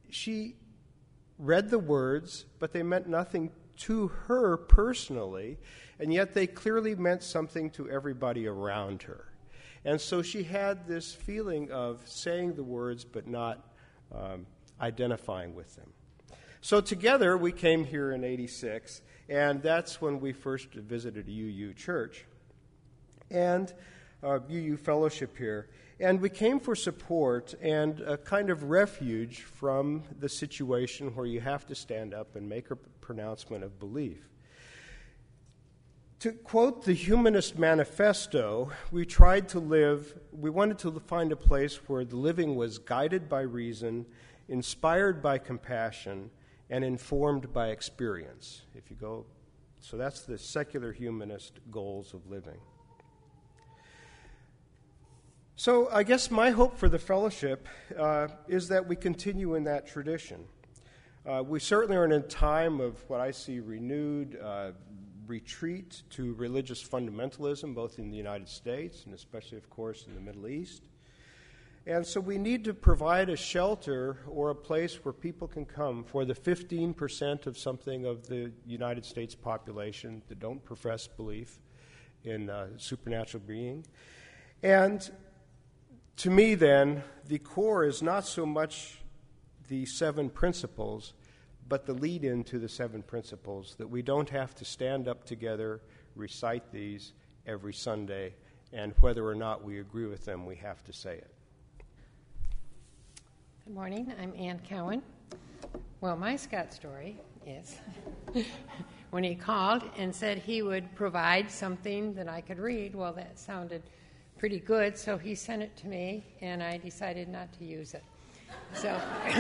she read the words, but they meant nothing to her personally, and yet they clearly meant something to everybody around her. And so she had this feeling of saying the words but not identifying with them. So together we came here in '86, and that's when we first visited UU Church and UU Fellowship here. And we came for support and a kind of refuge from the situation where you have to stand up and make a pronouncement of belief. To quote the Humanist Manifesto, we wanted to find a place where the living was guided by reason, inspired by compassion, and informed by experience. So that's the secular humanist goals of living. So I guess my hope for the fellowship is that we continue in that tradition. We certainly are in a time of what I see renewed retreat to religious fundamentalism, both in the United States and especially, of course, in the Middle East. And so we need to provide a shelter or a place where people can come for the 15% of something of the United States population that don't profess belief in supernatural being. And to me, then, the core is not so much the 7 principles, but the lead-in to the 7 principles, that we don't have to stand up together, recite these every Sunday, and whether or not we agree with them, we have to say it. Good morning. I'm Ann Cowan. Well, my Scott story is when he called and said he would provide something that I could read, well, that sounded pretty good, so he sent it to me, and I decided not to use it. So,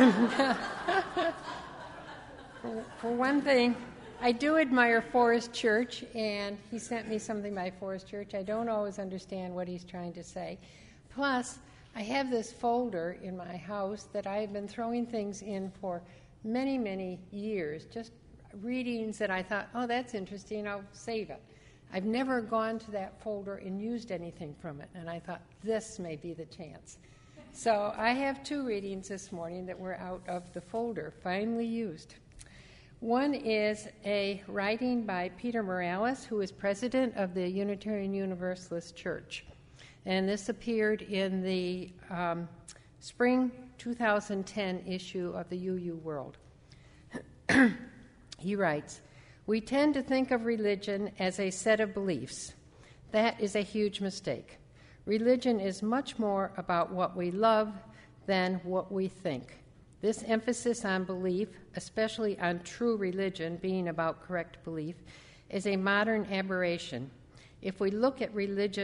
for one thing, I do admire Forest Church, and he sent me something by Forest Church. I don't always understand what he's trying to say. Plus, I have this folder in my house that I have been throwing things in for many, many years, just readings that I thought, oh, that's interesting, I'll save it. I've never gone to that folder and used anything from it, and I thought, this may be the chance. So I have 2 readings this morning that were out of the folder, finally used. One is a writing by Peter Morales, who is president of the Unitarian Universalist Church. And this appeared in the spring 2010 issue of the UU World. He writes, "We tend to think of religion as a set of beliefs. That is a huge mistake. Religion is much more about what we love than what we think. This emphasis on belief, especially on true religion being about correct belief, is a modern aberration. If we look at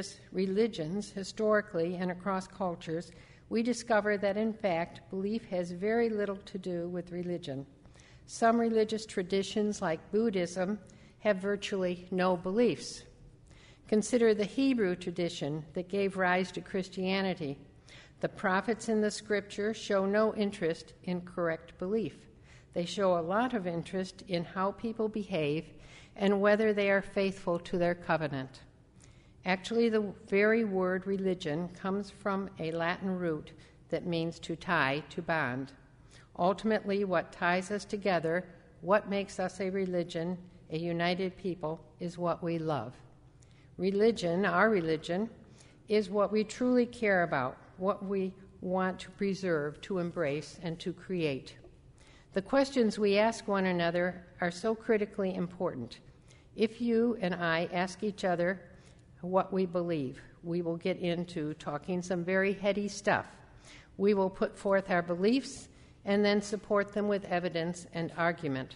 religions historically and across cultures, we discover that, in fact, belief has very little to do with religion. Some religious traditions, like Buddhism, have virtually no beliefs. Consider the Hebrew tradition that gave rise to Christianity. The prophets in the Scripture show no interest in correct belief. They show a lot of interest in how people behave and whether they are faithful to their covenant. Actually, the very word religion comes from a Latin root that means to tie, to bond. Ultimately, what ties us together, what makes us a religion, a united people, is what we love. Religion, our religion, is what we truly care about, what we want to preserve, to embrace, and to create. The questions we ask one another are so critically important. If you and I ask each other what we believe, we will get into talking some very heady stuff. We will put forth our beliefs and then support them with evidence and argument.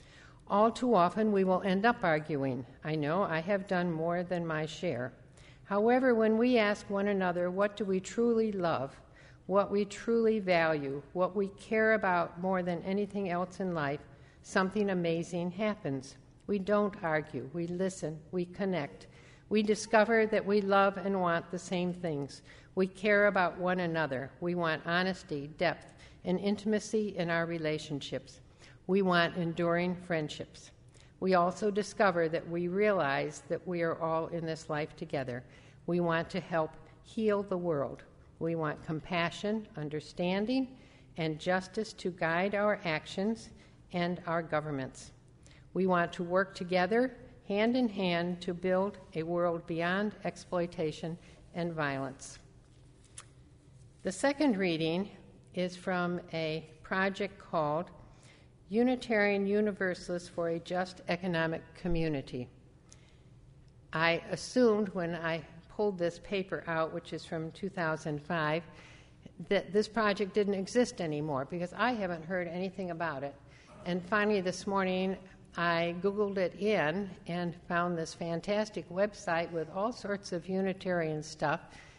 All too often, we will end up arguing. I know I have done more than my share. However, when we ask one another what do we truly love, what we truly value, what we care about more than anything else in life, something amazing happens. We don't argue. We listen. We connect. We discover that we love and want the same things. We care about one another. We want honesty, depth, and intimacy in our relationships. We want enduring friendships. We also discover that we realize that we are all in this life together. We want to help heal the world. We want compassion, understanding, and justice to guide our actions and our governments. We want to work together, hand in hand, to build a world beyond exploitation and violence. The second reading is from a project called Unitarian Universalists for a Just Economic Community. I assumed when I pulled this paper out, which is from 2005, that this project didn't exist anymore because I haven't heard anything about it. And finally this morning I Googled it in and found this fantastic website with all sorts of Unitarian stuff.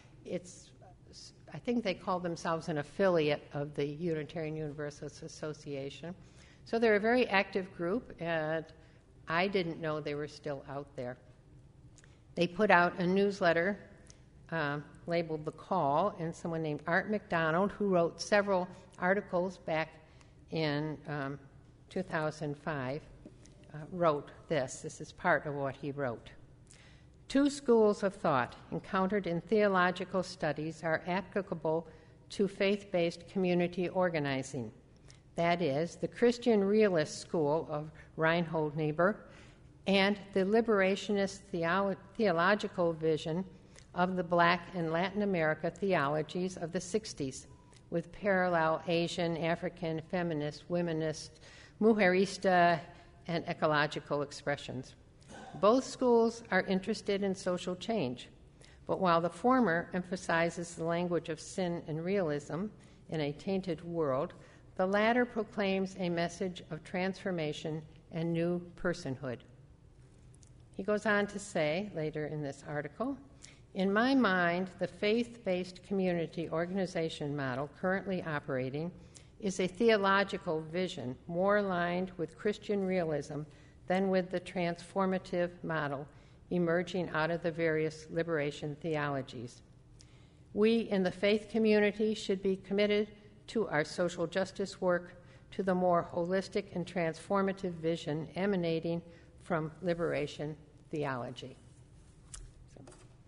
I think they call themselves an affiliate of the Unitarian Universalist Association. So they're a very active group, and I didn't know they were still out there. They put out a newsletter labeled The Call, and someone named Art McDonald, who wrote several articles back in 2005, wrote this. This is part of what he wrote. Two schools of thought encountered in theological studies are applicable to faith-based community organizing. That is, the Christian realist school of Reinhold Niebuhr and the liberationist theological vision of the Black and Latin America theologies of the 60s, with parallel Asian, African, feminist, womanist, mujerista, and ecological expressions. Both schools are interested in social change, but while the former emphasizes the language of sin and realism in a tainted world, the latter proclaims a message of transformation and new personhood. He goes on to say later in this article, in my mind, the faith-based community organization model currently operating is a theological vision more aligned with Christian realism than with the transformative model emerging out of the various liberation theologies. We in the faith community should be committed to our social justice work, to the more holistic and transformative vision emanating from liberation theology. So,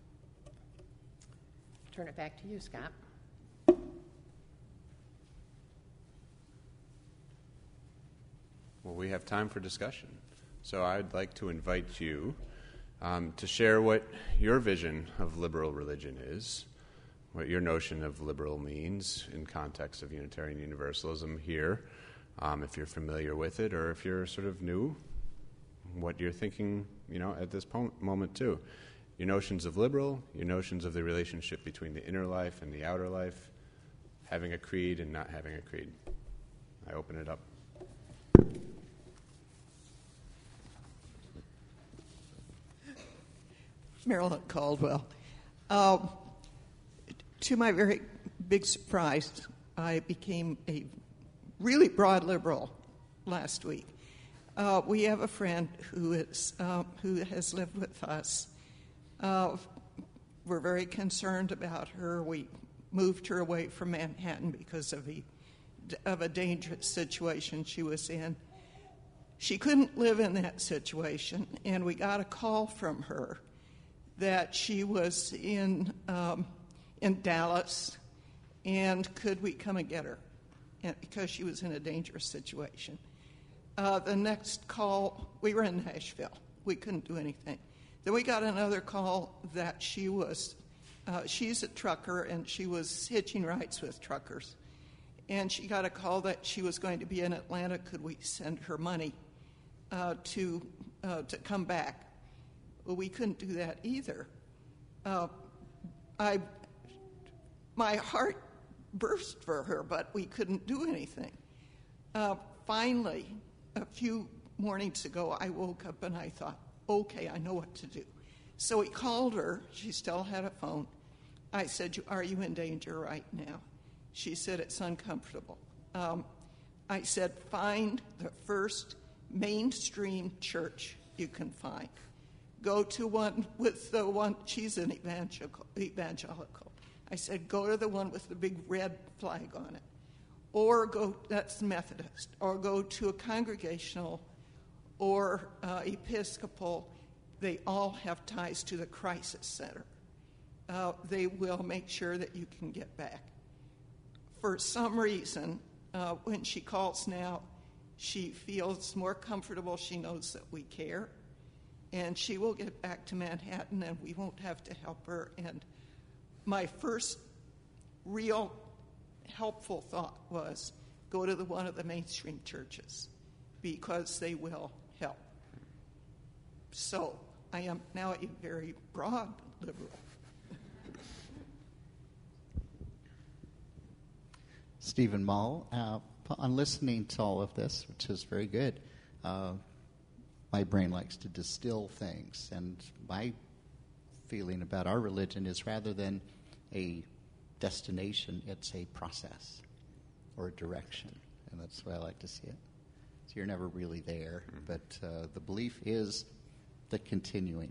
turn it back to you, Scott. Well, we have time for discussion. So I'd like to invite you to share what your vision of liberal religion is, what your notion of liberal means in context of Unitarian Universalism here, if you're familiar with it, or if you're sort of new, what you're thinking, at this moment too. Your notions of liberal, your notions of the relationship between the inner life and the outer life, having a creed and not having a creed. I open it up. Marilyn Caldwell. To my very big surprise, I became a really broad liberal last week. We have a friend who has lived with us. We're very concerned about her. We moved her away from Manhattan because of a dangerous situation she was in. She couldn't live in that situation, and we got a call from her that she was in Dallas, and could we come and get her? And because she was in a dangerous situation. The next call, we were in Nashville. We couldn't do anything. Then we got another call that she's a trucker, and she was hitching rides with truckers. And she got a call that she was going to be in Atlanta. Could we send her money to come back? Well, we couldn't do that either. My heart burst for her, but we couldn't do anything. Finally, a few mornings ago, I woke up and I thought, okay, I know what to do. So we called her. She still had a phone. I said, are you in danger right now? She said, it's uncomfortable. I said, find the first mainstream church you can find. Go to one with the one, she's an evangelical. I said, go to the one with the big red flag on it. Or go, that's Methodist. Or go to a congregational or Episcopal. They all have ties to the Crisis Center. They will make sure that you can get back. For some reason, When she calls now, she feels more comfortable. She knows that we care. And she will get back to Manhattan, and we won't have to help her. And my first real helpful thought was go to one of the mainstream churches, because they will help. So I am now a very broad liberal. Stephen Mull, on listening to all of this, which is very good, my brain likes to distill things, and my feeling about our religion is rather than a destination, it's a process or a direction, and that's the way I like to see it. So you're never really there, but the belief is the continuing.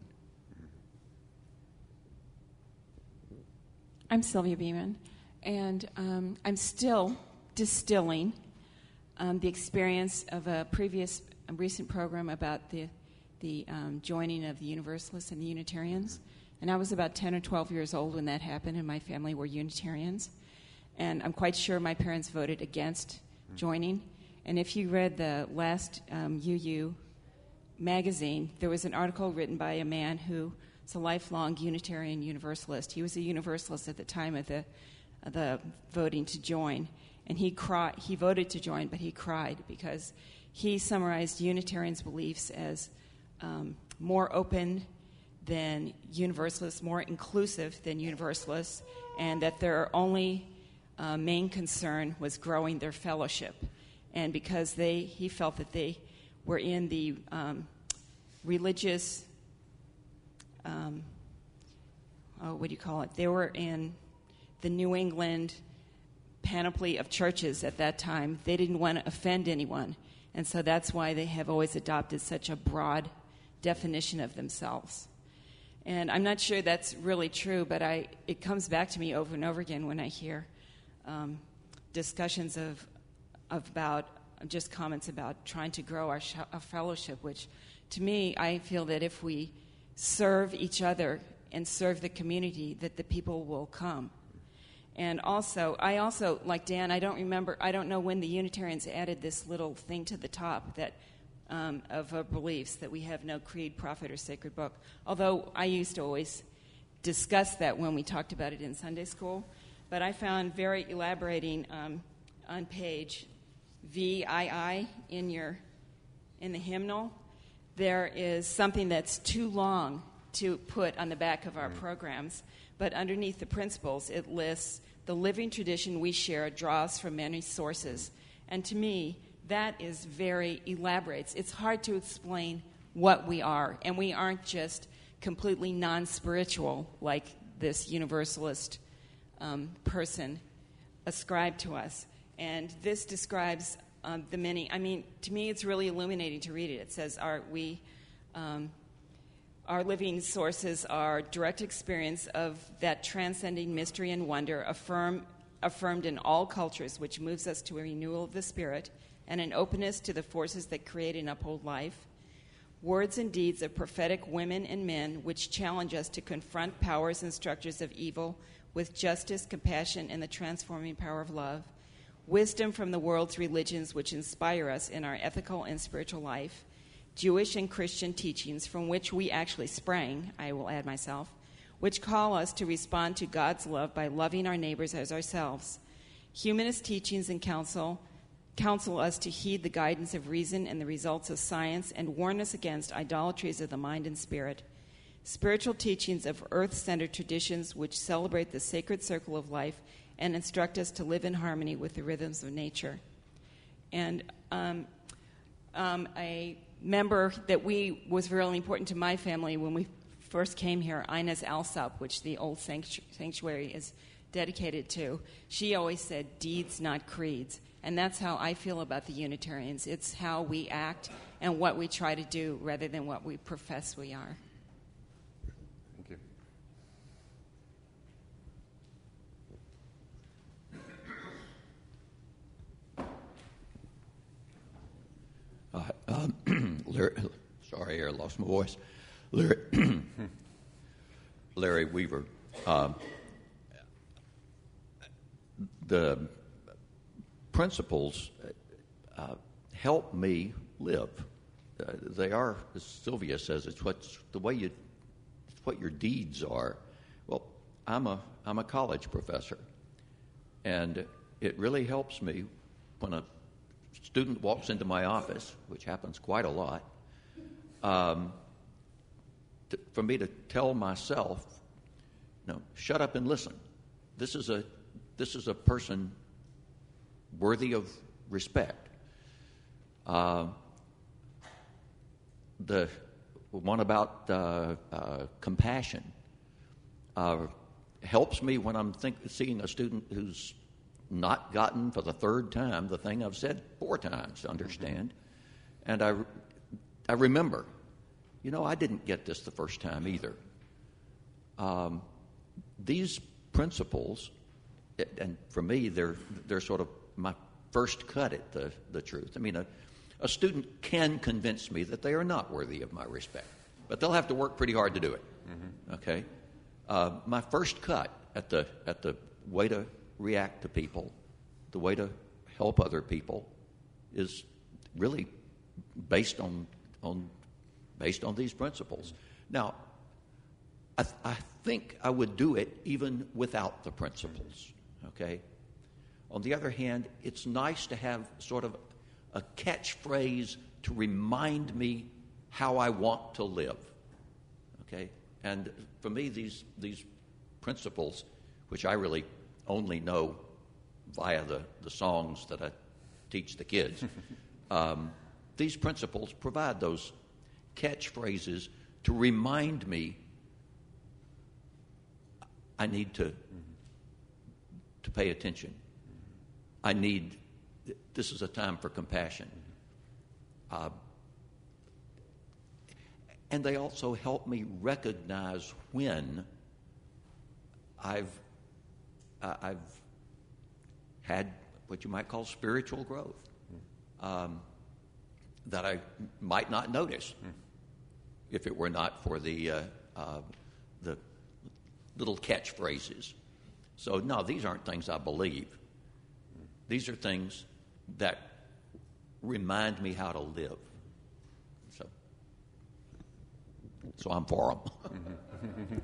I'm Sylvia Beeman, and I'm still distilling the experience of a recent program about the joining of the Universalists and the Unitarians. And I was about 10 or 12 years old when that happened, and my family were Unitarians. And I'm quite sure my parents voted against joining. And if you read the last UU magazine, there was an article written by a man who is a lifelong Unitarian Universalist. He was a Universalist at the time of the voting to join. And he voted to join, but he cried because he summarized Unitarians' beliefs as more open than Universalists, more inclusive than Universalists, and that their only main concern was growing their fellowship. And because he felt that they were in the religious, They were in the New England panoply of churches at that time. They didn't want to offend anyone. And so that's why they have always adopted such a broad definition of themselves. And I'm not sure that's really true, but it comes back to me over and over again when I hear discussions about just comments about trying to grow our fellowship, which to me, I feel that if we serve each other and serve the community, that the people will come. And I also, like Dan, I don't know when the Unitarians added this little thing to the top that of our beliefs that we have no creed, prophet, or sacred book. Although I used to always discuss that when we talked about it in Sunday school. But I found very elaborating on page VII in the hymnal, there is something that's too long to put on the back of our programs, but underneath the principles, it lists the living tradition we share draws from many sources. And to me, that is very elaborate. It's hard to explain what we are, and we aren't just completely non-spiritual like this Universalist person ascribed to us. And this describes the many. I mean, to me, it's really illuminating to read it. It says, our living sources are direct experience of that transcending mystery and wonder affirmed in all cultures, which moves us to a renewal of the spirit and an openness to the forces that create and uphold life. Words and deeds of prophetic women and men, which challenge us to confront powers and structures of evil with justice, compassion, and the transforming power of love. Wisdom from the world's religions, which inspire us in our ethical and spiritual life. Jewish and Christian teachings from which we actually sprang, I will add myself, which call us to respond to God's love by loving our neighbors as ourselves. Humanist teachings and counsel us to heed the guidance of reason and the results of science and warn us against idolatries of the mind and spirit. Spiritual teachings of earth-centered traditions which celebrate the sacred circle of life and instruct us to live in harmony with the rhythms of nature. And a member that was really important to my family when we first came here, Inez Alsop, which the old sanctuary is dedicated to, she always said, deeds, not creeds. And that's how I feel about the Unitarians. It's how we act and what we try to do rather than what we profess we are. Thank you. Sorry, I lost my voice. Larry Weaver. The principles help me live. They are, as Sylvia says, it's what your deeds are. Well, I'm a college professor, and it really helps me when a student walks into my office, which happens quite a lot, for me to tell myself, shut up and listen. This is a person worthy of respect. The one about compassion helps me when I'm seeing a student who's not gotten for the third time the thing I've said 4 times to understand. And I remember, I didn't get this the first time either. These principles, and for me, they're sort of my first cut at the truth. I mean, a student can convince me that they are not worthy of my respect, but they'll have to work pretty hard to do it. Mm-hmm. Okay, my first cut at the way to react to people, the way to help other people, is really based on these principles. Now, I think I would do it even without the principles. Okay. On the other hand, it's nice to have sort of a catchphrase to remind me how I want to live. Okay? And for me, these principles, which I really only know via the songs that I teach the kids, these principles provide those catchphrases to remind me I need to pay attention. This is a time for compassion. And they also help me recognize when I've had what you might call spiritual growth that I might not notice if it were not for the little catchphrases. So, no, these aren't things I believe. These are things that remind me how to live. So I'm for them.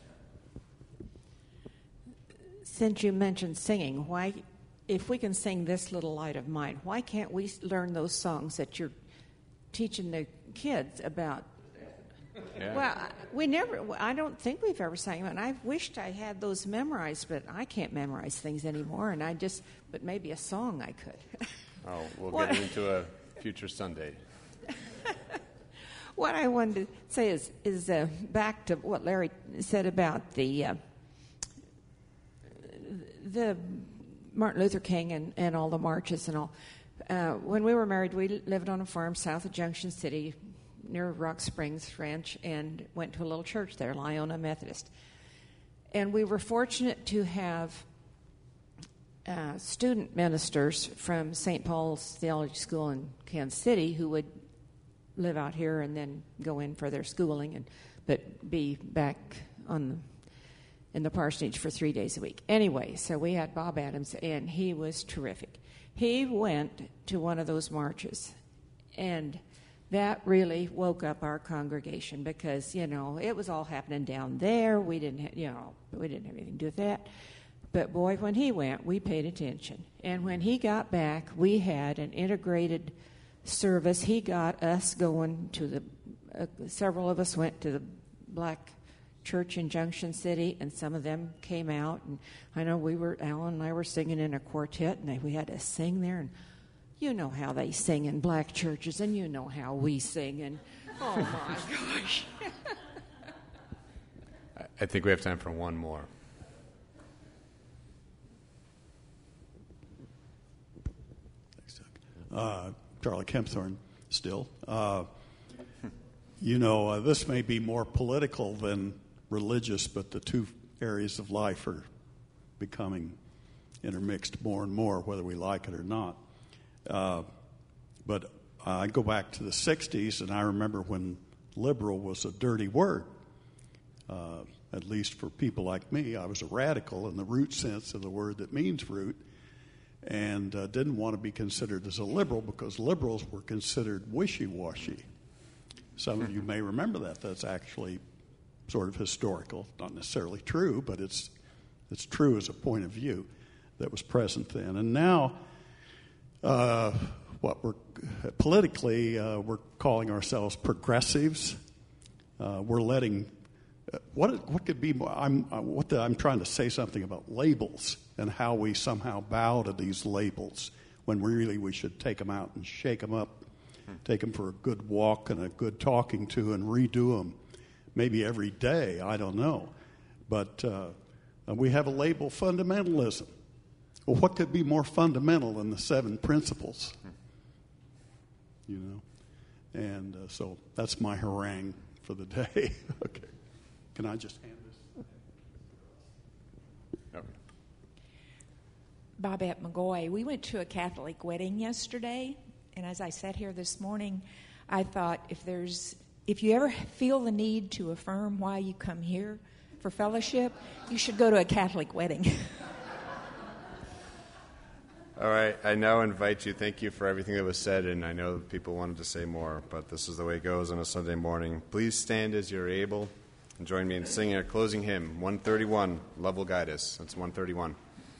Since you mentioned singing, why, if we can sing This Little Light of Mine, why can't we learn those songs that you're teaching the kids about? Yeah. Well, I don't think we've ever sang them, and I wished I had those memorized, but I can't memorize things anymore, but maybe a song I could. Oh, we'll get it into a future Sunday. What I wanted to say is back to what Larry said about the Martin Luther King and all the marches and all. When we were married, we lived on a farm south of Junction City, near Rock Springs Ranch, and went to a little church there, Lyona Methodist. And we were fortunate to have student ministers from St. Paul's Theology School in Kansas City who would live out here and then go in for their schooling, but be back in the parsonage for 3 days a week. Anyway, so we had Bob Adams, and he was terrific. He went to one of those marches, and that really woke up our congregation because, it was all happening down there. We didn't have anything to do with that. But boy, when he went, we paid attention. And when he got back, we had an integrated service. He got us going to several of us went to the Black Church in Junction City, and some of them came out. And I know Alan and I were singing in a quartet, and we had to sing there. And you know how they sing in black churches, and you know how we sing. And oh my gosh! I think we have time for one more. Charlie Kempthorne still. This may be more political than religious, but the two areas of life are becoming intermixed more and more, whether we like it or not. But I go back to the 60s, and I remember when liberal was a dirty word. At least for people like me, I was a radical in the root sense of the word that means root. and didn't want to be considered as a liberal because liberals were considered wishy-washy. Some of you may remember that. That's actually sort of historical, not necessarily true, but it's true as a point of view that was present then. And now, we're politically we're calling ourselves progressives. We're letting what could be more. I'm trying to say something about labels and how we somehow bow to these labels when really we should take them out and shake them up, take them for a good walk and a good talking to, and redo them. Maybe every day, I don't know. But we have a label, fundamentalism. Well, what could be more fundamental than the 7 principles? You know? And so that's my harangue for the day. Okay. Can I just hand this? Okay. Bobette McGoy. We went to a Catholic wedding yesterday, and as I sat here this morning, I thought if you ever feel the need to affirm why you come here for fellowship, you should go to a Catholic wedding. All right, I now invite you. Thank you for everything that was said, and I know people wanted to say more, but this is the way it goes on a Sunday morning. Please stand as you're able and join me in singing our closing hymn, 131, Love Will Guide Us. That's 131.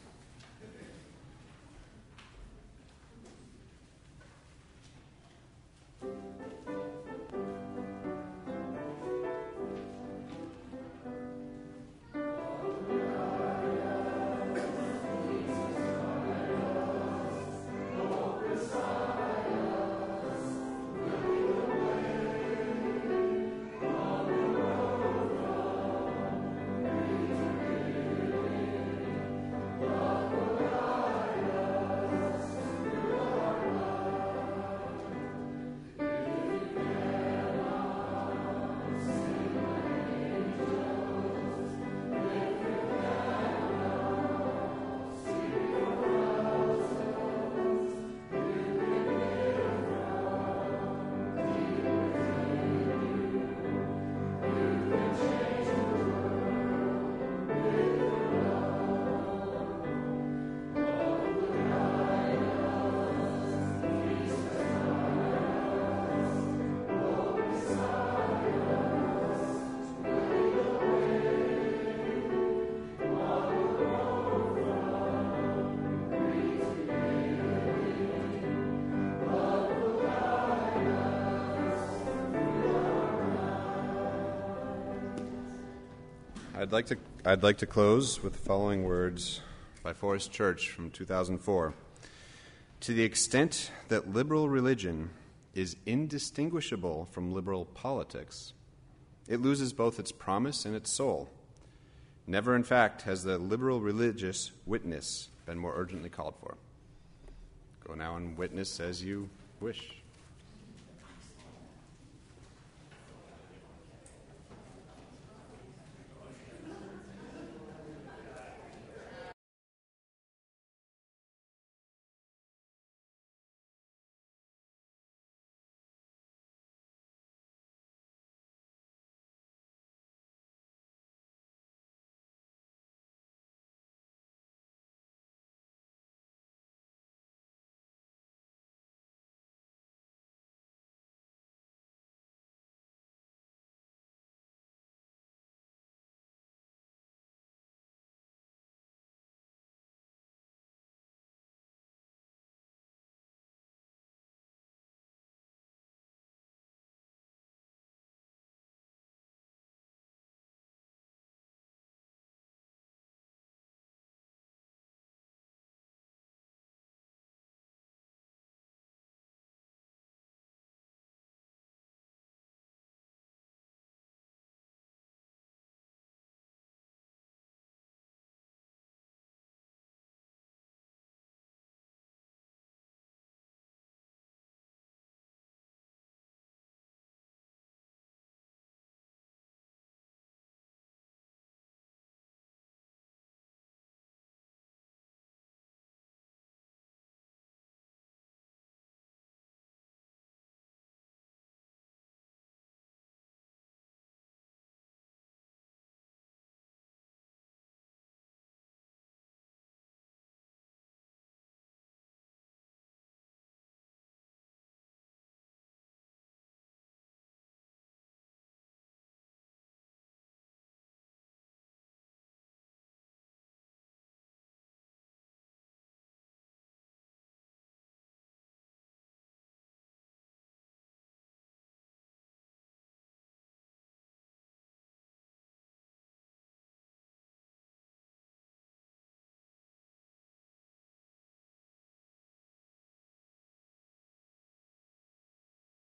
I'd like to close with the following words by Forest Church from 2004. To the extent that liberal religion is indistinguishable from liberal politics, it loses both its promise and its soul. Never, in fact, has the liberal religious witness been more urgently called for. Go now and witness as you wish.